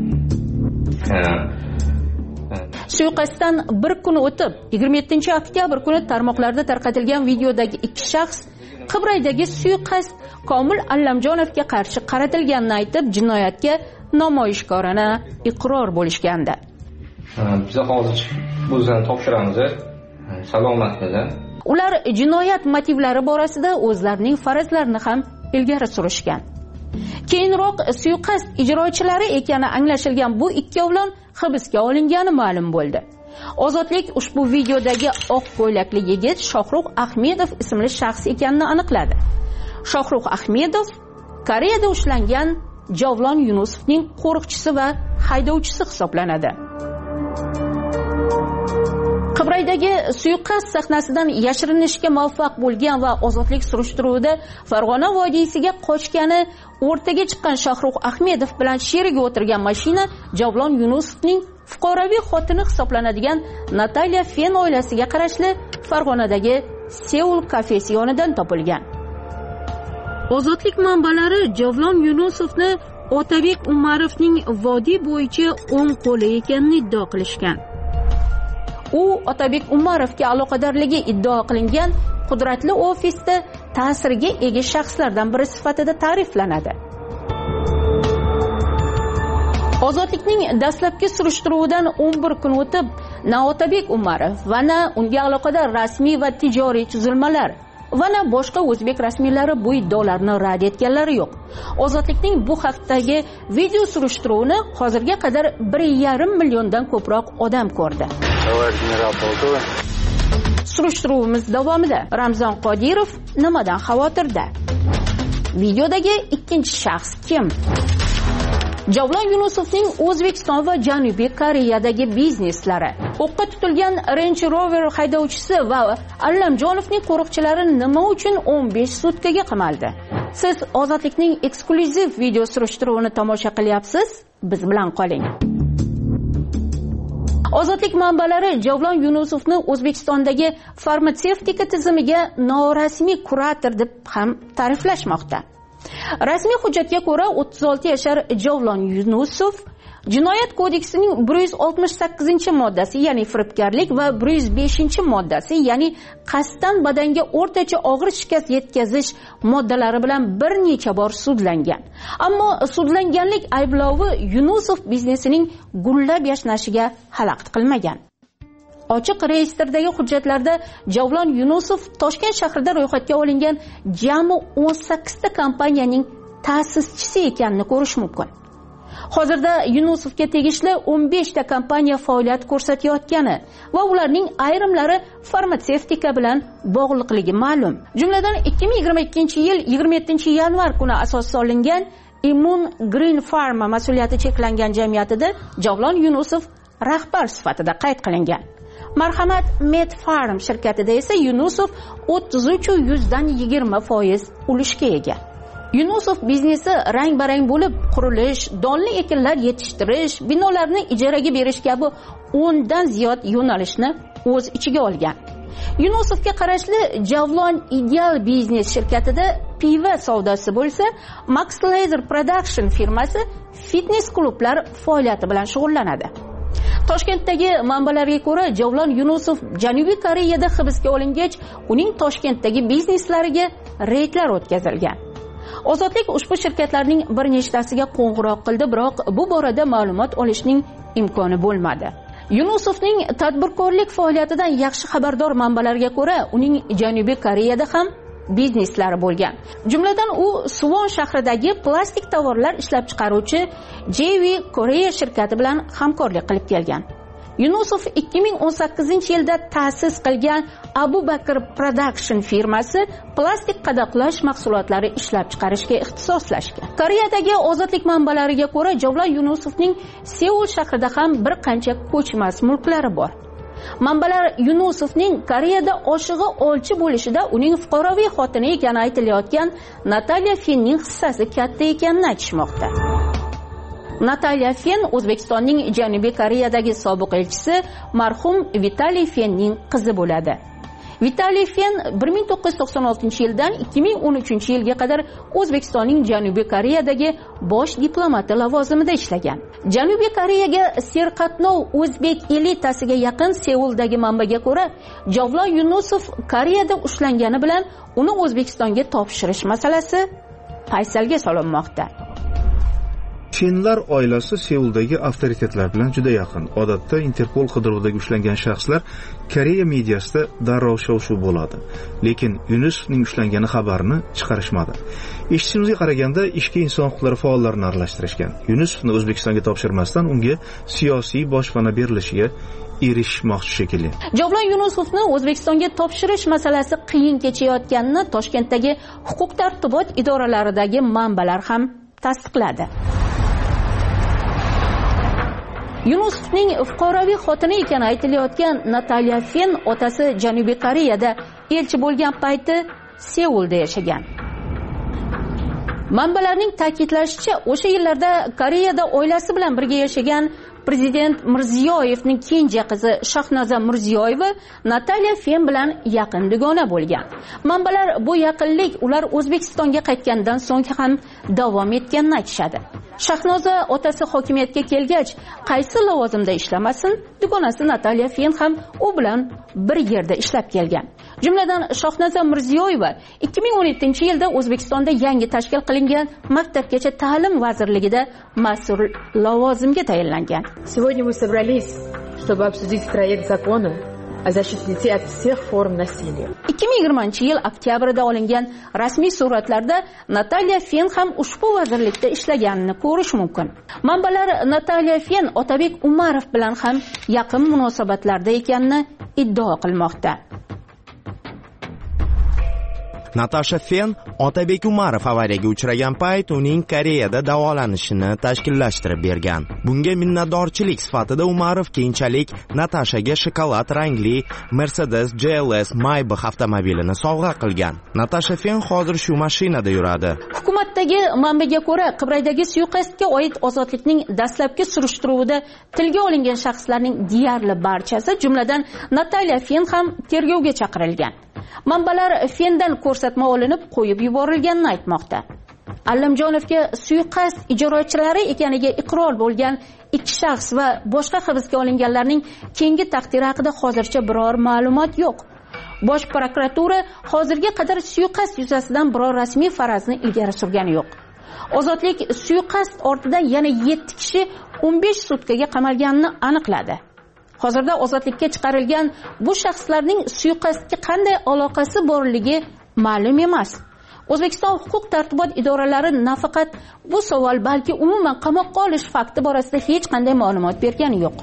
[SPEAKER 10] Suiqasddan bir kun o'tib, yigirma yettinchi oktyabr kuni tarmoqlarda tarqatilgan videodagi ikki shaxs Qibraydagi suiqasd Komil Allamjonovga qarshi qaratilganini aytib, jinoyatga namoyishkorona iqror bo'lishgandi.
[SPEAKER 14] Biz hozir o'zimizni topshiramiz. Salomat dedi.
[SPEAKER 10] Ular jinoyat motivlari borasida o'zlarining farazlarini ham ilgari surishgan. Keyinroq suiqasd ijrochilari ekani anglashilgan bu ikkovlon hibsga olingani ma'lum bo'ldi. Ozodlik ushbu videodagi oq ko'ylakli yigit Shohrux Ahmedov ismli shaxs ekanini aniqladi. Shohrux Ahmedov Koreyada ushlangan Javlon Yunusovning qo'riqchisi va haydovchisi hisoblanadi. Qibraydagi suiqasd sahnasidan yashirinishga muvaffaq bo'lgan va ozodlik surishtiruvida Farg'ona vodiysiga qochgani o'rtaga chiqqan Shohrux Ahmedov bilan sherigi o'tirgan mashina Javlon Yunusovning fuqaroviy xotini hisoblanadigan Natalya Fen oilasiga qarashli Farg'onadagi Seul kafesi yonidan topilgan. Ozodlik manbalari Javlon Yunusovni Otabek Umarovning vodiy bo'yicha o'ng qo'li ekanini iddao qilishgan. U Otabek Umarovga aloqadorligi iddao qilingan qudratli ofisda ta'sirga ega shaxslardan biri sifatida ta'riflanadi. Ozodlikning dastlabki surishtiruvidan o'n bir kun o'tib, na Otabek Umarov va na unga aloqador rasmiy va tijoriy tuzilmalar va na boshqa o'zbek rasmiylari bu iddaolarni rad etganlari yo'q. Ozodlikning bu haqdagi video surishtiruvini hozirga qadar bir yarim milliondan ko'proq odam ko'rdi. Surishtiruvimiz davomida Ramzon Qodirov nimadan xavotirda? Videodagi ikkinchi shaxs kim? Javlon Yunusovning O'zbekiston va Janubiy Koreyadagi bizneslari, o'qqa tutilgan Range Rover haydovchisi va Allamjonovning qo'riqchilari nima uchun o'n besh sutkaga qamaldi? Siz Ozodlikning eksklyuziv video surishtiruvini tomosha qilyapsiz? Biz bilan qoling. Ozodlik manbalari Javlon Yunusovni O'zbekistondagi farmatsevtika tizimiga norasmiy kurator deb ham ta'riflashmoqda. Rasmiy hujjatga ko'ra o'ttiz olti yashar Javlon Yunusov Jinoyat kodeksining bir yuz oltmish sakkizinchi moddasi, ya'ni firibgarlik va bir yuz beshinchi moddasi, ya'ni qasddan badanga o'rtacha og'ir shikast yetkazish moddalari bilan bir necha bor sudlangan. Ammo sudlanganlik ayblovi Yunusov biznesining gullab yashnashiga xalaqit qilmagan. Ochiq reyestrdagi hujjatlarda Javlon Yunusov Toshkent shahrida ro'yxatga olingan jami o'n sakkizta kompaniyaning ta'sischisi ekanini ko'rish mumkin. Hozirda Yunusovga tegishli o'n beshta kompaniya faoliyat ko'rsatayotgani va ularning ayrimlari farmatsevtika bilan bog'liqligi ma'lum. Jumladan ikki ming yigirma ikkinchi yil yigirma yettinchi yanvar kuni asos solingan Immun Green Pharma mas'uliyati cheklangan jamiyatida Javlon Yunusov rahbar sifatida qayd qilingan. Marhamat Medfarm shirkatida esa Yunusov o'ttiz uch yuzdan yigirma foiz ulushga ega. Yunusov biznesi rang-barang bo'lib, qurilish, donli ekinlar yetishtirish, binolarni ijaraga berish kabi o'ndan ziyod yo'nalishni o'z ichiga olgan. Yunusovga qarashli Javlon Ideal Biznes shirkatida piva savdosi bo'lsa, Max Laser Production firmasi fitness klublar faoliyati bilan shug'ullanadi. Toshkentdagi manbalarga ko'ra, Javlon Yunusov Janubiy Koreyada hibsga olingach, uning Toshkentdagi bizneslariga reydlar o'tkazilgan. Ozodlik ushbu shirkatlarning bir nechtasiga qo'ng'iroq qildi, biroq bu borada ma'lumot olishning imkoni bo'lmadi. Yunusovning tadbirkorlik faoliyatidan yaxshi xabardor manbalarga ko'ra, uning Janubiy Koreyada ham bizneslari bo'lgan. Jumladan u Suwon shahridagi plastik tovarlar ishlab chiqaruvchi J V Korea shirkati bilan hamkorlik qilib kelgan. Yunusov ikki ming o'n sakkizinchi yilda ta'sis qilgan Abu Bakr Production firmasi plastik qadoqlash mahsulotlari ishlab chiqarishga ixtisoslashgan. Koreyadagi ozodlik manbalariga ko'ra, Javlon Yunusovning Seul shahrida ham bir qancha ko'chmas mulklari bor. Manbalar Yunusovning Koreyada oshig'i olchi bo'lishida uning fuqaroviy xotini ekani aytilayotgan Natalya Fenning hissasi katta ekanini aytishmoqda. Natalya Fen O'zbekistonning Janubiy Koreyadagi sobiq elchisi marhum Vitaliy Fenning qizi bo'ladi. Vitaliy Fen bir ming to'qqiz yuz to'qson oltinchi yildan ikki ming o'n uchinchi yilga qadar O'zbekistonning Janubiy Koreyadagi bosh diplomati lavozimida ishlagan. Janubiy Koreyaga serqatnov o'zbek elitasiga yaqin Seuldagi manbaga ko'ra, Javlon Yunusov Koreyada ushlangani bilan uni O'zbekistonga topshirish masalasi paysalga solinmoqda.
[SPEAKER 15] Fenlar oilasi Seuldagi avtoritetlar bilan juda yaqin. Odatda Interpol qidiruvdagi ushlangan shaxslar Koreya mediasida darrov shov-shuv bo'ladi. Lekin Yunusovning ushlangani xabarini chiqarishmadi. Eshitishimizga qaraganda ishga inson huquqlari faollarini aralashtirishgan. Yunusovni O'zbekistonga topshirmasdan unga siyosiy boshpana berilishiga erishmoqchi shekilli.
[SPEAKER 10] Javlon Yunusovni O'zbekistonga topshirish masalasi qiyin kechayotganini Toshkentdagi huquq tartibot idoralaridagi manbalar ham tasdiqladi. Yunusovning fuqaroviy xotini ekani aytilayotgan Natalya Fen otasi Janubiy Koreyada elchi bo'lgan payti Seulda yashagan. Manbalarning ta'kidlashicha, o'sha yillarda Koreyada oilasi bilan birga yashagan Prezident Mirziyoyevning kenja qizi Shahnoza Mirziyoyeva Natalya Fen bilan yaqin dugona bo'lgan. Manbalar bu yaqinlik ular O'zbekistonga qaytgandan so'ng ham davom etganini aytishadi. Shahnoza otasi hokimiyatga kelgach, qaysi lavozimda ishlamasin, dugonasi Natalya Fen ham u bilan bir yerda ishlab kelgan. Jumladan Shahnoza Mirziyoyeva ikki ming o'n yettinchi yilda O'zbekistonda yangi tashkil qilingan Maktabgacha ta'lim vazirligida mas'ul lavozimga tayinlangan.
[SPEAKER 16] Сегодня мы собрались, чтобы обсудить проект закона о защите детей от всех форм насилия.
[SPEAKER 10] ikki ming yigirmanchi yil oktyabrida olingan rasmiy suratlarda Natalya Fen ham ushbu vazirlikda ishlaganini ko'rish mumkin. Manbalar Natalya Fen Otabek Umarov bilan ham yaqin munosabatlarda ekanini iddao qilmoqda.
[SPEAKER 17] Natasha Fen Otabek Umarov avariyaga uchragan payt uning Koreyada davolanishini tashkillashtirib bergan. Bunga minnatdorchilik sifatida Umarov keyinchalik Natashaga shokolad rangli Mercedes G L S Maybach avtomobilini sovg'a qilgan. Natasha Fen hozir shu mashinada yuradi.
[SPEAKER 10] Hukumatdagi manbaga ko'ra, Qibraydagi suiqasdga oid ozodlikning dastlabki surishtiruvida tilga olingan shaxslarning deyarli barchasi, jumladan Natalya Fen ham tergovga chaqirilgan. Manbalar Fendan ko'rsatma olinib qo'yib yuborilganini aytmoqda. Allamjonovga suiqasd ijrochilari ekaniga iqror bo'lgan ikki shaxs va boshqa hibsga olinganlarning keyingi taqdiri haqida hozircha biror ma'lumot yo'q. Bosh prokuratura hozirga qadar suiqasd yuzasidan biror rasmiy farazni ilgari surgani yo'q. Ozodlik suiqasd ortidan yana yetti kishi o'n besh sutkaga qamalganini aniqladi. Hozirda ozodlikka chiqarilgan bu shaxslarning suiqasdga qanday aloqasi borligi ma'lum emas. O'zbekiston huquq tartibot idoralari nafaqat bu savol, balki umuman qamoqqa olish fakti borasida hech qanday ma'lumot bergani yo'q.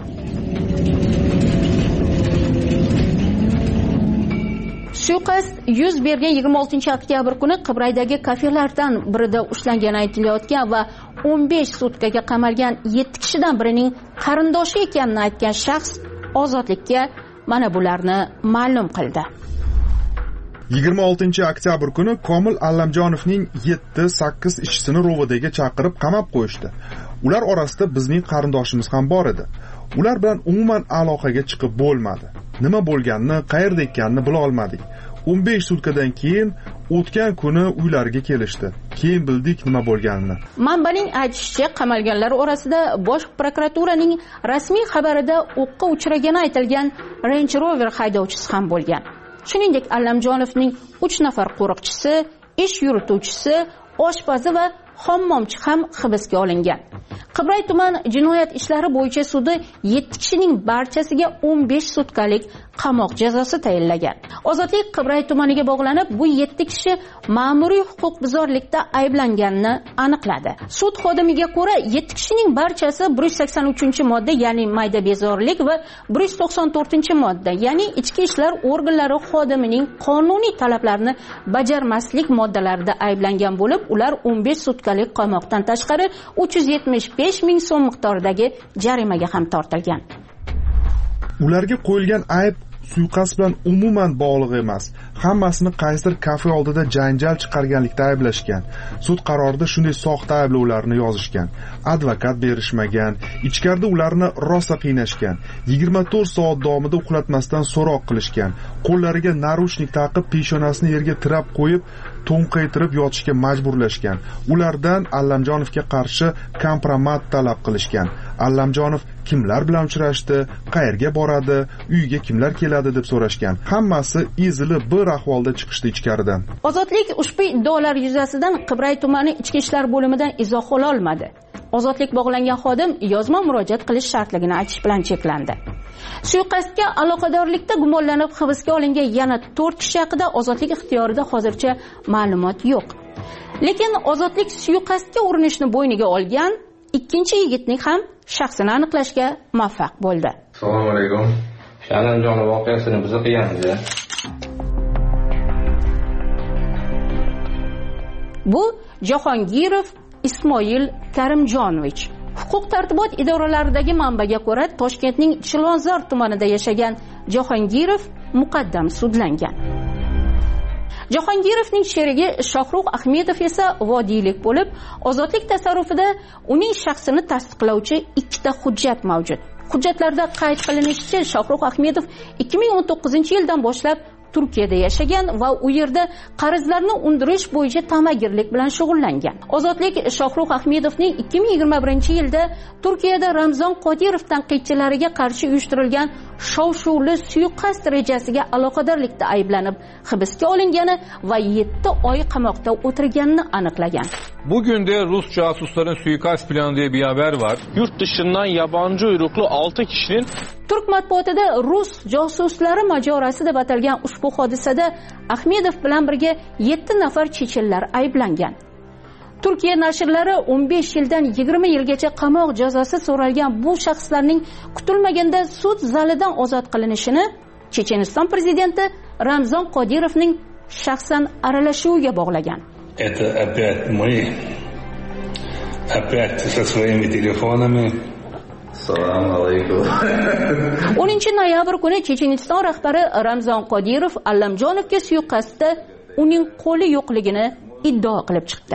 [SPEAKER 10] Suiqasd yuz bergan yigirma oltinchi oktyabr kuni Qibraydagi kafelardan birida ushlangani aytilayotgan va o'n besh sutkaga qamalgan yetti kishidan birining qarindoshi ekanini aytgan shaxs ozodlikka mana bularni ma'lum qildi.
[SPEAKER 18] yigirma oltinchi oktyabr kuni Komil Allamjonovning yetti sakkiz ishisini ro'vidaga chaqirib qamab qo'yishdi. Ular orasida bizning qarindoshimiz ham bor edi. Ular bilan umuman aloqaga chiqib bo'lmadi. Nima bo'lganini, qayerda ekanini bila olmadik. o'n besh sutkadan keyin o'tgan kuni uylariga kelishdi. Keyin bildik nima bo'lganini.
[SPEAKER 10] Manbaning aytishicha, qamalganlar orasida bosh prokuraturaning rasmiy xabarida o'qqa uchragani aytilgan Range Rover haydovchisi ham bo'lgan. Shuningdek, Allamjonovning uch nafar qo'riqchisi, ish yurituvchisi, oshpazi va hammomchi ham hibsga olingan. Qibray tuman jinoyat ishlari bo'yicha sudi yetti kishining barchasiga o'n besh sutkalik qamoq jazosi tayinlagan. Ozodlik Qibray tumaniga bog'lanib, bu yetti kishi ma'muriy huquqbuzarlikda ayblanganini aniqladi. Sud xodimiga ko'ra, yetti kishining barchasi bir yuz sakson uchinchi modda, ya'ni mayda bezorilik va bir yuz to'qson to'rtinchi modda, ya'ni ichki ishlar organlari xodimining qonuniy talablarini bajarmaslik moddalarida ayblangan bo'lib, ular o'n besh sutkalik qamoqdan tashqari uch yuz yetmish besh ming so'm miqdoridagi jarimaga ham tortilgan.
[SPEAKER 18] Ularga qo'yilgan ayb suiqasd bilan umuman bog'liq emas. Hammasini qaysidir kafe oldida janjal chiqarganlikda ayblashgan. Sud qarorida shunday soxta ayblovlarni yozishgan. Advokat berishmagan, ichkarida ularni rosa qiynashgan. yigirma to'rt soat davomida uxlatmasdan so'roq qilishgan. Qo'llariga narushnik taqib, peshonasini yerga tirab qo'yib, to'nqaytirib yotishga majburlashgan. Ulardan Allamjonovga qarshi kompromat talab qilishgan. Allamjonov kimlar bilan uchrashdi, qayerga boradi, uyiga kimlar keladi deb so'rashgan. Hammasi ezilib bir ahvolda chiqishdi ichkaridan.
[SPEAKER 10] Ozodlik ushbu iddaolar yuzasidan Qibray tumani ichki ishlar bo'limidan izoh ola olmadi. Ozodlik bog'langan xodim yozma murojaat qilish shartligini aytish bilan cheklandi. Suiqasdga aloqadorlikda gumonlanib hibsga olingan yana to'rt kishi haqida Ozodlik ixtiyorida hozircha ma'lumot yo'q. Lekin Ozodlik suiqasdga urinishni bo'yniga olgan ikkinchi yigitning ham shaxsini aniqlashga muvaffaq bo'ldi.
[SPEAKER 14] Assalomu alaykum. Allamjonov voqeasini biz qilganmiz.
[SPEAKER 10] Bu Jahongirov Ismoil Karimjonovich. Huquq tartibot idoralaridagi manbaga ko'ra, Toshkentning Chilonzor tumanida yashagan Jahongirov muqaddam sudlangan. Jahongirovning sherigi Shohruh Ahmedov esa vodiylik bo'lib, Ozodlik tasarrufida uning shaxsini tasdiqlovchi ikkita hujjat mavjud. Hujjatlarda qayd qilinishicha, Shohruh Ahmedov ikki ming o'n to'qqizinchi yildan boshlab Turkiyada yashagan va u yerda qarzlarni undirish bo'yicha ta'magirlik bilan shug'ullangan. Ozodlik Shohruh Ahmedovning ikki ming yigirma birinchi yilda Turkiyada Ramzon Qodirov tanqidchilariga qarshi uyushtirilgan shov-shuvli suiqasd rejasiga aloqadorlikda ayblanib hibsga olingani va yetti oy qamoqda o'tirganini aniqlagan.
[SPEAKER 19] Bugün de Rus casusların suikast planı diye bir haber var. Yurt dışından yabancı uyruklu altı kişinin
[SPEAKER 10] Turk matbuotida Rus josuslari majorasi deb atalgan ushbu hodisada Ahmedov bilan birga yetti nafar chechenlar ayblangan. Turkiya nashrlari o'n besh yildan yigirma yilgacha qamoq jazosi so'ralgan bu shaxslarning kutilmaganda sud zalidan ozod qilinishini Checheniston prezidenti Ramzon Qodirovning shaxsan aralashuviga bog'lagan.
[SPEAKER 20] Это опять мы, опять со своими телефонами. Assalomu alaykum.
[SPEAKER 10] o'ninchi noyabr kuni Checheniston rahbari Ramzon Qodirov Allamjonovga suiqasdda uning qo'li yo'qligini iddao qilib chiqdi.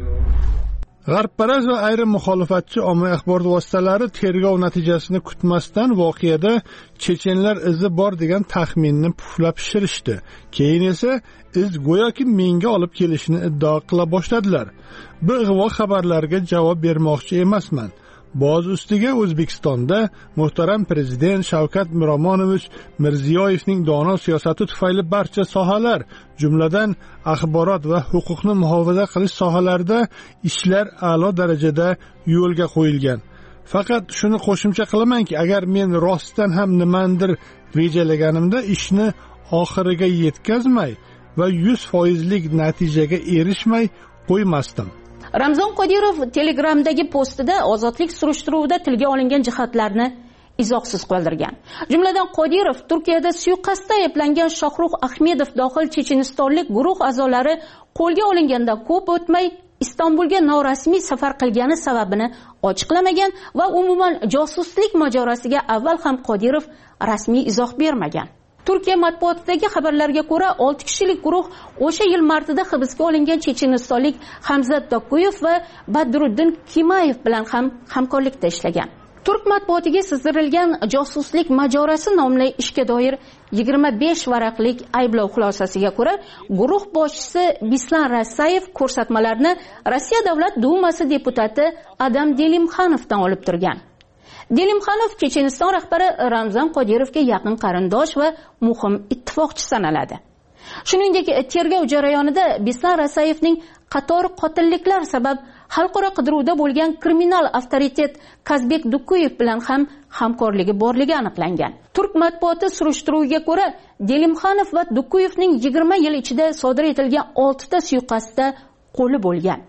[SPEAKER 2] G'arbparast va ayrim muxolifatchi ommaviy axborot vositalari tergov natijasini kutmasdan voqeada chechenlar izi bor degan taxminni puflab pishirishdi. Keyin esa iz go'yoki menga olib kelishini iddao qila boshladilar. Bu ig'vo xabarlarga javob bermoqchi emasman. Boz ustiga O'zbekistonda muhtaram prezident Shavkat Miromonovich Mirziyoyevning dono siyosati tufayli barcha sohalar, jumladan axborot va huquqni muhofaza qilish sohalarida ishlar a'lo darajada yo'lga qo'yilgan. Faqat shuni qo'shimcha qilamanki, agar men rostdan ham nimandir rejalaganimda ishni oxiriga yetkazmay va yuz foizlik natijaga erishmay qo'ymasdim.
[SPEAKER 10] Ramzon Qodirov Telegramdagi postida ozodlik surishtiruvida tilga olingan jihatlarni izohsiz qoldirgan. Jumladan Qodirov Turkiyada suiqasdda ayblangan Shohruh Ahmedov dohil chechenistonlik guruh a'zolari qo'lga olinganda ko'p o'tmay Istanbulga norasmiy safar qilgani sababini ochiqlamagan va umuman josuslik majorasiga avval ham Qodirov rasmiy izoh bermagan. Turkiya matbuotidagi xabarlarga ko'ra, olti kishilik guruh o'sha yil martida hibsga olingan chechenistonlik Hamzat Dokuyev va Badruddin Kimayev bilan ham hamkorlikda ishlagan. Turk matbuotiga sizdirilgan josuslik majorasi nomli ishga doir yigirma besh varaqlik ayblov xulosasiga ko'ra, guruh boshchisi Bislan Rasayev ko'rsatmalarni Rossiya Davlat Dumasi deputati Adam Delimxanovdan olib turgan. Delimxanov Checheniston rahbari Ramzon Qodirovga yaqin qarindosh va muhim ittifoqchi sanaladi. Shuningdek, tergov jarayonida Bislan Rasayevning qator qotilliklar sabab xalqaro qidiruvda bo'lgan kriminal avtoritet Kazbek Dukuyev bilan ham hamkorligi borligi aniqlangan. Turk matbuoti surishtiruviga ko'ra, Delimxanov va Dukuyevning yigirma yil ichida sodir etilgan olti ta suiqasdda qo'li bo'lgan.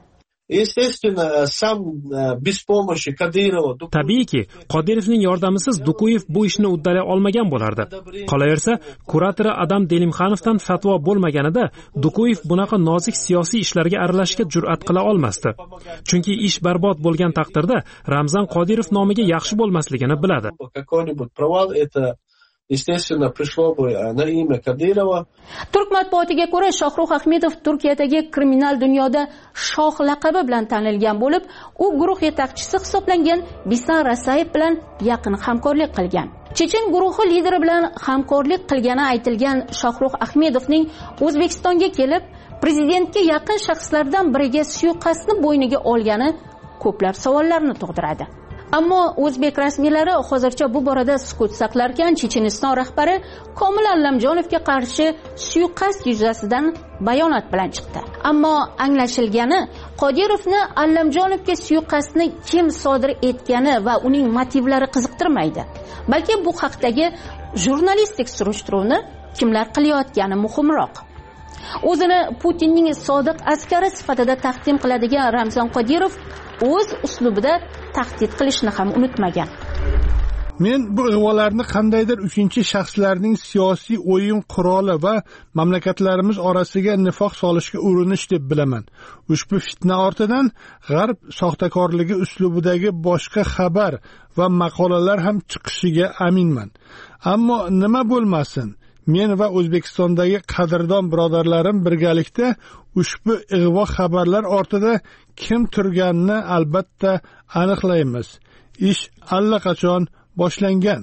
[SPEAKER 4] Tabiiyki, Qodirovning yordamisiz Dukuyev bu ishni uddalay olmagan bo'lardi. Qolaversa, kuratori Adam Delimxanovdan fatvo bo'lmaganida Dukuyev bunaqa nozik siyosiy ishlarga aralashishga jur'at qila olmasdi. Chunki ish barbod bo'lgan taqdirda Ramzon Qodirov nomiga yaxshi bo'lmasligini biladi.
[SPEAKER 21] естественно, пришло бы на имя Кадырова.
[SPEAKER 22] Turk matbuotiga ko'ra, Shohrux Ahmedov Turkiyadagi kriminal dunyoda shoh laqabi bilan tanilgan bo'lib, u guruh yetakchisi hisoblangan Bisan Rasayev bilan yaqin hamkorlik qilgan. Chechen guruhi lideri bilan hamkorlik qilgani aytilgan Shohrux Ahmedovning O'zbekistonga kelib, prezidentga yaqin shaxslardan biriga suiqasdni bo'yniga olgani ko'plab savollarni tug'diradi. Ammo o'zbek rasmiylari hozircha bu borada sukut saqlarkan, Checheniston rahbari Komil Allamjonovga qarshi suiqasd yuzasidan bayonot bilan chiqdi. Ammo anglashilgani, Qodirovni Allamjonovga suiqasdni kim sodir etgani va uning motivlari qiziqtirmaydi. Balki bu haqdagi jurnalistik surishtiruvni kimlar qilayotgani muhimroq. O'zini Putinning sodiq askari sifatida taqdim qiladigan Ramzan Qodirov o'z uslubida tahdid qilishni ham unutmagan.
[SPEAKER 2] Men bu ig'volarni qandaydir uchinchi shaxslarning siyosiy o'yin quroli va mamlakatlarimiz orasiga nifoq solishga urinish deb bilaman. Ushbu fitna ortidan g'arb soxtakorligi uslubidagi boshqa xabar va maqolalar ham chiqishiga aminman. Ammo nima bo'lmasin, men va O'zbekistondagi qadrdon birodarlarim birgalikda ushbu ig'vo xabarlar ortida kim turganini albatta aniqlaymiz. Ish allaqachon boshlangan.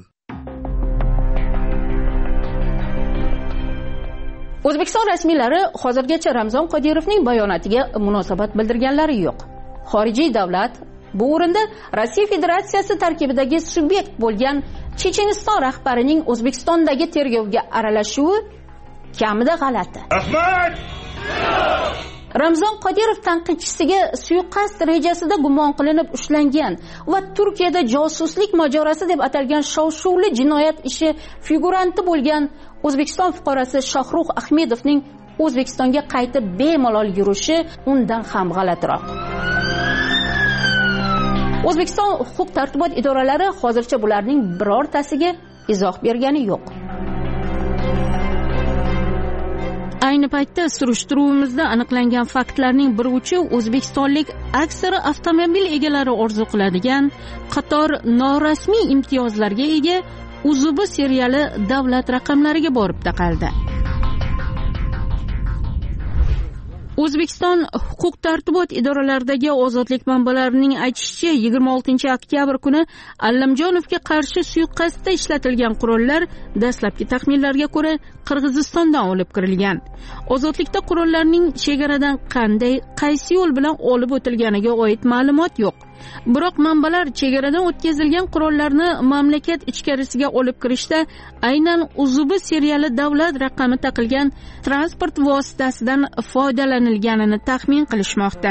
[SPEAKER 22] O'zbekiston rasmiylari hozirgacha Ramzan Qodirovning bayonotiga munosabat bildirganlari yo'q. Xorijiy davlat bu o'rinda Rossiya Federatsiyasi tarkibidagi subyekt bo'lgan Checheniston rahbarining O'zbekistondagi tergovga aralashuvi kamida g'alati. Rahmat! Ramzan Qodirov tanqidchisiga suiqasd rejasida gumon qilinib ushlangan va Turkiyada josuslik mojarosi deb atalgan shov-shuvli jinoyat ishi figuranti bo'lgan O'zbekiston fuqarosi Shohrux Ahmedovning O'zbekistonga qaytib bemalol yurishi undan ham g'alatiroq. O'zbekiston huquq tartibot idoralari hozircha bularning birortasiga izoh bergani yo'q. Ayni paytda surishtiruvimizda aniqlangan faktlarning bir uchi o'zbekistonlik aksari avtomobil egalari orzu qiladigan qator norasmiy imtiyozlarga ega Uzubi seriyali davlat raqamlariga borib taqaldi. O'zbekiston huquq tartibot idoralaridagi ozodlik manbalarining aytishicha, yigirma oltinchi oktyabr kuni Allamjonovga qarshi suiqasdda ishlatilgan qurollar dastlabki taxminlarga ko'ra Qirg'izistondan olib kirilgan. Ozodlikda qurollarning chegaradan qanday, qaysi yo'l bilan olib o'tilganiga oid ma'lumot yo'q. Biroq manbalar chegaradan o'tkazilgan qurollarni mamlakat ichkarisiga olib kirishda aynan Uzubi seriyali davlat raqami taqilgan transport vositasidan foydalanilganini taxmin qilishmoqda.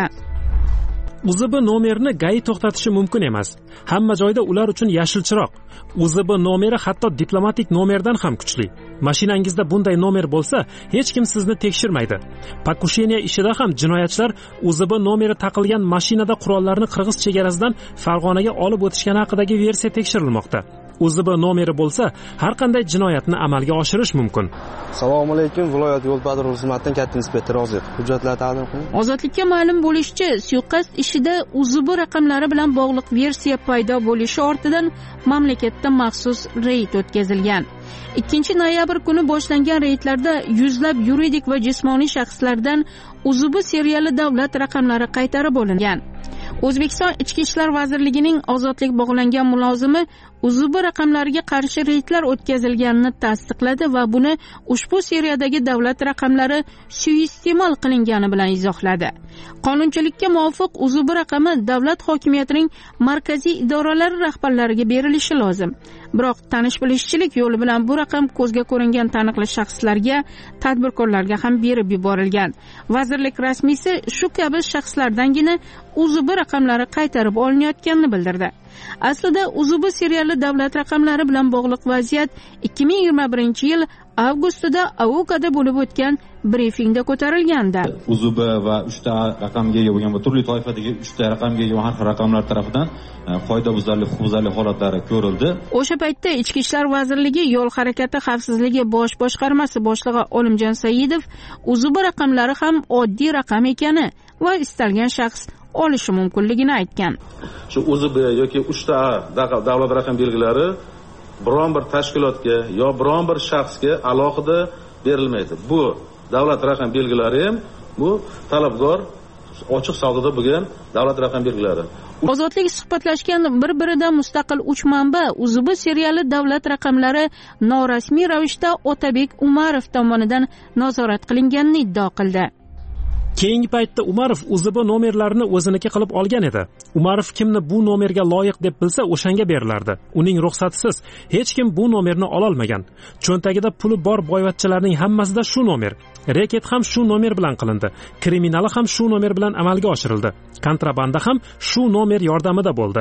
[SPEAKER 4] Uzubi nomerini gai to'xtatishi mumkin emas. Hamma joyda ular uchun yashil chiroq. Uzubi nomeri hatto diplomatik nomerdan ham kuchli. Mashinangizda bunday nomer bo'lsa, hech kim sizni tekshirmaydi. Pakusheniya ishida ham jinoyatchilar Uzubi nomeri taqilgan mashinada qurollarni Qirg'iz chegarasidan Farg'onaga olib o'tishgani haqidagi versiya tekshirilmoqda. Uzubi nomeri bo'lsa, har qanday jinoyatni amalga oshirish mumkin.
[SPEAKER 23] Assalomu alaykum, viloyat yo'l patrul xizmatidan katta inspektor Ozod. Hujjatlar taqdim qiling.
[SPEAKER 22] Ozodlikka ma'lum bo'lishicha, suiqasd ishida Uzubi raqamlari bilan bog'liq versiya paydo bo'lishi ortidan mamlakatda maxsus reyd o'tkazilgan. ikkinchi noyabr kuni boshlangan reydlarda yuzlab yuridik va jismoniy shaxslardan Uzubi seriyali davlat raqamlari qaytarib olingan. O'zbekiston Ichki ishlar vazirligining ozodlik bog'langan mulozimi Uzubi raqamlariga qarshi reydlar o'tkazilganini tasdiqladi va buni ushbu seriyadagi davlat raqamlari suiiste'mol qilingani bilan izohladi. Qonunchilikka muvofiq Uzubi raqami davlat hokimiyatining markaziy idoralari rahbarlariga berilishi lozim. Biroq tanish-bilishchilik yo'li bilan bu raqam ko'zga ko'ringan taniqli shaxslarga, tadbirkorlarga ham berib yuborilgan. Vazirlik rasmiysi shu kabi shaxslardangina Uzubi raqamlari qaytarib olinayotganini bildirdi. Aslida Uzubi seriyali davlat raqamlari bilan bog'liq vaziyat ikki ming yigirma birinchi yil avgustida Avokada bo'lib o'tgan brifingda ko'tarilgandi.
[SPEAKER 24] Uzubi va uchta raqamga ega bo'lgan va turli toifadagi uchta raqamga ega har xil raqamlar tomonidan qoidabuzarlik, huquqbuzarlik holatlari ko'rildi.
[SPEAKER 22] O'sha paytda Ichki ishlar vazirligi yo'l harakati xavfsizligi bosh boshqarmasi boshlig'i Olimjon Saidov Uzubi raqamlari ham oddiy raqam ekani va istalgan shaxs olishi mumkinligini aytgan.
[SPEAKER 21] Shu Uzubi yoki uchta davlat raqam belgilari
[SPEAKER 24] biron bir tashkilotga yo biron bir shaxsga alohida berilmaydi. Bu davlat raqam belgilari ham bu talabgor ochiq savdoda bo'lgan davlat raqam belgilari.
[SPEAKER 22] Ozodlik suhbatlashgan bir-biridan mustaqil uch manba Uzubi seriali davlat raqamlari norasmiy ravishda Otabek Umarov tomonidan nazorat qilinganini iddao qildi.
[SPEAKER 4] Keyingi paytda Umarov Uzubi nomerlarini o'ziniki qilib olgan edi. Umarov kimni bu nomerga loyiq deb bilsa, o'shanga berilardi. Uning ruxsatisiz hech kim bu nomerni ola olmagan. Cho'ntagida puli bor boyvachchalarning hammasida shu nomer. Reket ham shu nomer bilan qilindi. Kriminali ham shu nomer bilan amalga oshirildi. Kontrabanda ham shu nomer yordamida bo'ldi.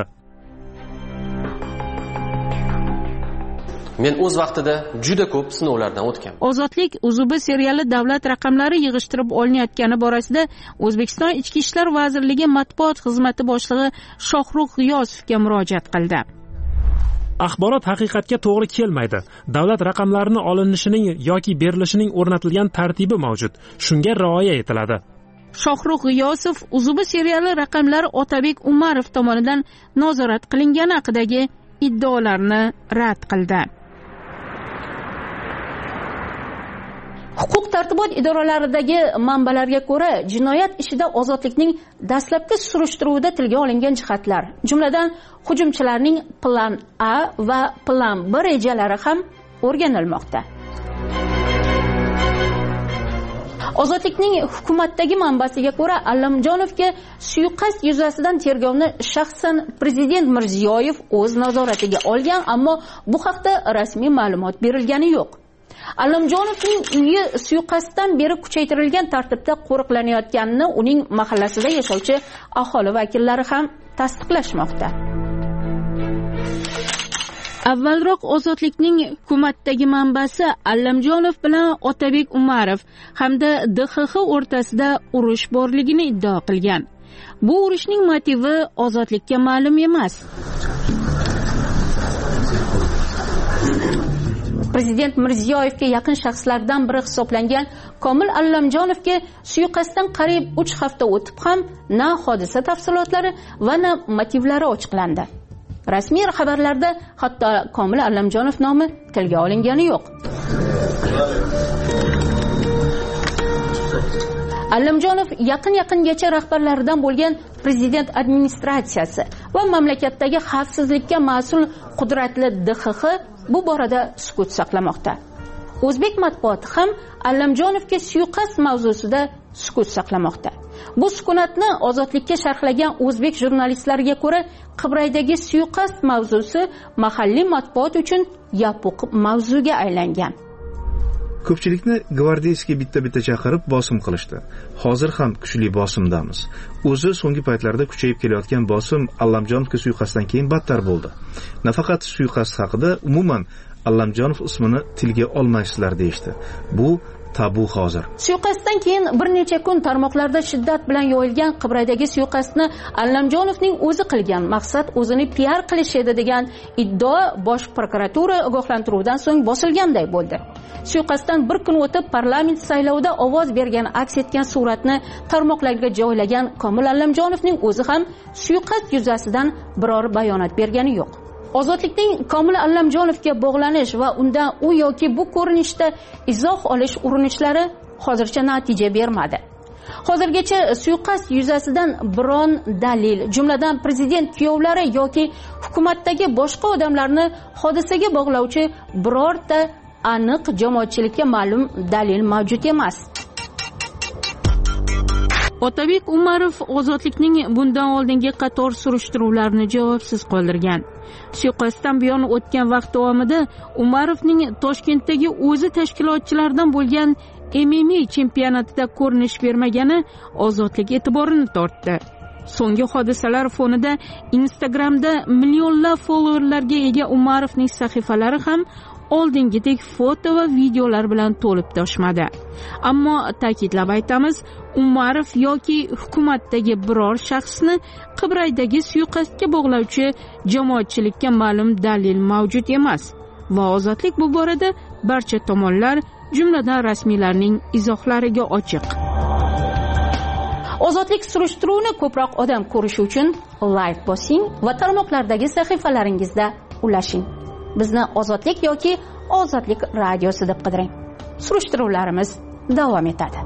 [SPEAKER 1] Men o'z vaqtida juda ko'p sinovlardan o'tganman.
[SPEAKER 22] Ozodlik Uzubi seriali davlat raqamlari yig'ishtirib olinayotgani borasida O'zbekiston Ichki ishlar vazirligi matbuot xizmati boshlig'i Shohrux G'iyosovga murojaat qildi.
[SPEAKER 4] Axborot haqiqatga to'g'ri kelmaydi. Davlat raqamlarini olinishining yoki berilishining o'rnatilgan tartibi mavjud. Shunga rioya etiladi.
[SPEAKER 22] Shohrux G'iyosov Uzubi seriali raqamlari Otabek Umarov tomonidan nazorat qilingani haqidagi iddaolarni rad qildi.
[SPEAKER 10] Huquq tartibot idoralaridagi manbalarga ko'ra, jinoyat ishida ozodlikning dastlabki surishtiruvida tilga olingan jihatlar, jumladan hujumchilarning plan A va plan B rejalari ham o'rganilmoqda. Ozodlikning hukumatdagi manbasiga ko'ra, Allamjonovga suiqasd yuzasidan tergovni shaxsan prezident Mirziyoyev o'z nazoratiga olgan, ammo bu haqda rasmiy ma'lumot berilgani yo'q. Allamjonovning uyi suiqasddan beri kuchaytirilgan tartibda qo'riqlanayotganini uning mahallasida yashovchi aholi vakillari ham tasdiqlashmoqda.
[SPEAKER 22] Avvalroq Ozodlikning hukumatdagi manbasi Allamjonov bilan Otabek Umarov hamda D X X o'rtasida urush borligini iddao qilgan. Bu urushning motivi Ozodlikka ma'lum emas.
[SPEAKER 10] Prezident Mirziyoyevga yaqin shaxslardan biri hisoblangan Komil Allamjonovga suiqasddan qariyb uch hafta o'tib ham na hodisa tafsilotlari va na motivlari ochiqlandi. Rasmiy xabarlarda hatto Komil Allamjonov nomi tilga olingani yo'q. Allamjonov yaqin-yaqingacha rahbarlaridan bo'lgan prezident administratsiyasi va mamlakatdagi xavfsizlikka mas'ul qudratli D X X bu borada sukut saqlamoqda. O'zbek matbuoti ham Allamjonovga suiqasd mavzusida sukut saqlamoqda. Bu sukunatni Ozodlikka sharhlagan o'zbek jurnalistlariga ko'ra, Qibraydagi suiqasd mavzusi mahalliy matbuot uchun yopiq mavzuga aylangan.
[SPEAKER 15] Ko'pchilikni gvardeyskiy bitta-bitta chaqirib bosim qilishdi. Hozir ham kuchli bosimdamiz. O'zi so'nggi paytlarda kuchayib kelayotgan bosim Allamjonovga suiqasddan keyin battar bo'ldi. Nafaqat suiqasd haqida, umuman Allamjonov ismini tilga olmaysizlar deyishdi. Bu tabu hozir.
[SPEAKER 10] Suiqasddan keyin bir necha kun tarmoqlarda shiddat bilan yoyilgan Qibraydagi suiqasdni Allamjonovning o'zi qilgan, maqsad o'zini P R qilish edi degan iddao bosh prokuratura ogohlantiruvdan so'ng bosilganday bo'ldi. Suiqasddan bir kun o'tib parlament saylovida ovoz bergan aks etgan suratni tarmoqlarga joylagan Komil Allamjonovning o'zi ham suiqasd yuzasidan biror bayonot bergani yo'q. Ozodlikning Komil Allamjonovga bog'lanish va undan u yoki bu ko'rinishda izoh olish urinishlari hozircha natija bermadi. Hozirgacha suiqasd yuzasidan biron dalil, jumladan prezident kuyovlari yoki hukumatdagi boshqa odamlarni hodisaga bog'lovchi birorta aniq jamoatchilikka ma'lum dalil mavjud emas.
[SPEAKER 22] Otabek Umarov Ozodlikning bundan oldingi qator surishtiruvlarini javobsiz qoldirgan. Suiqasddan buyon o'tgan vaqt davomida Umarovning Toshkentdagi o'zi tashkilotchilardan bo'lgan M M A chempionatida ko'rinish bermagani Ozodlik e'tiborini tortdi. So'nggi hodisalar fonida Instagramda millionlab followerlarga ega Umarovning sahifalari ham oldingidek foto va videolar bilan to'lib toshmadi. Ammo ta'kidlab aytamiz, Umarov yoki hukumatdagi biror shaxsni Qibraydagi suiqasdga bog'lovchi jamoatchilikka ma'lum dalil mavjud emas va Ozodlik bu borada barcha tomonlar, jumladan rasmiylarning izohlariga ochiq.
[SPEAKER 10] Ozodlik surishtiruvini ko'proq odam ko'rishi uchun like bosing va tarmoqlardagi sahifalaringizda ulashing. bizni ozodlik yoki ozodlik radiosi deb qidiring. Surishtiruvlarimiz davom etadi.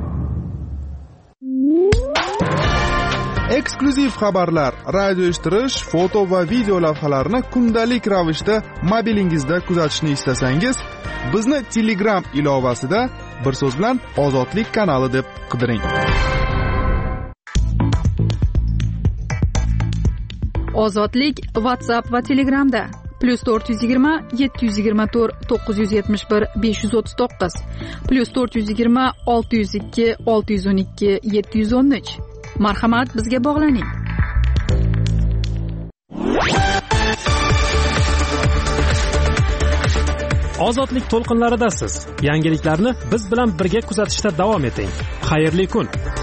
[SPEAKER 18] Eksklyuziv xabarlar, radio eshittirish, foto va video lavhalarni kundalik ravishda mobilingizda kuzatishni istasangiz, bizni Telegram ilovasida bir so'z bilan Ozodlik kanali deb qidiring.
[SPEAKER 6] Ozodlik WhatsApp va Telegramda plus to'rt yuz yigirma yetti yuz yigirma to'rt to'qqiz yuz yetmish bir besh yuz o'ttiz to'qqiz plus to'rt yuz yigirma olti yuz ikki olti yuz o'n ikki yetti yuz o'n uch. Marhamat, bizga bog'laning.
[SPEAKER 4] Ozodlik to'lqinlaridasiz. Yangiliklarni biz bilan birga kuzatishda davom eting. Xayrli kun.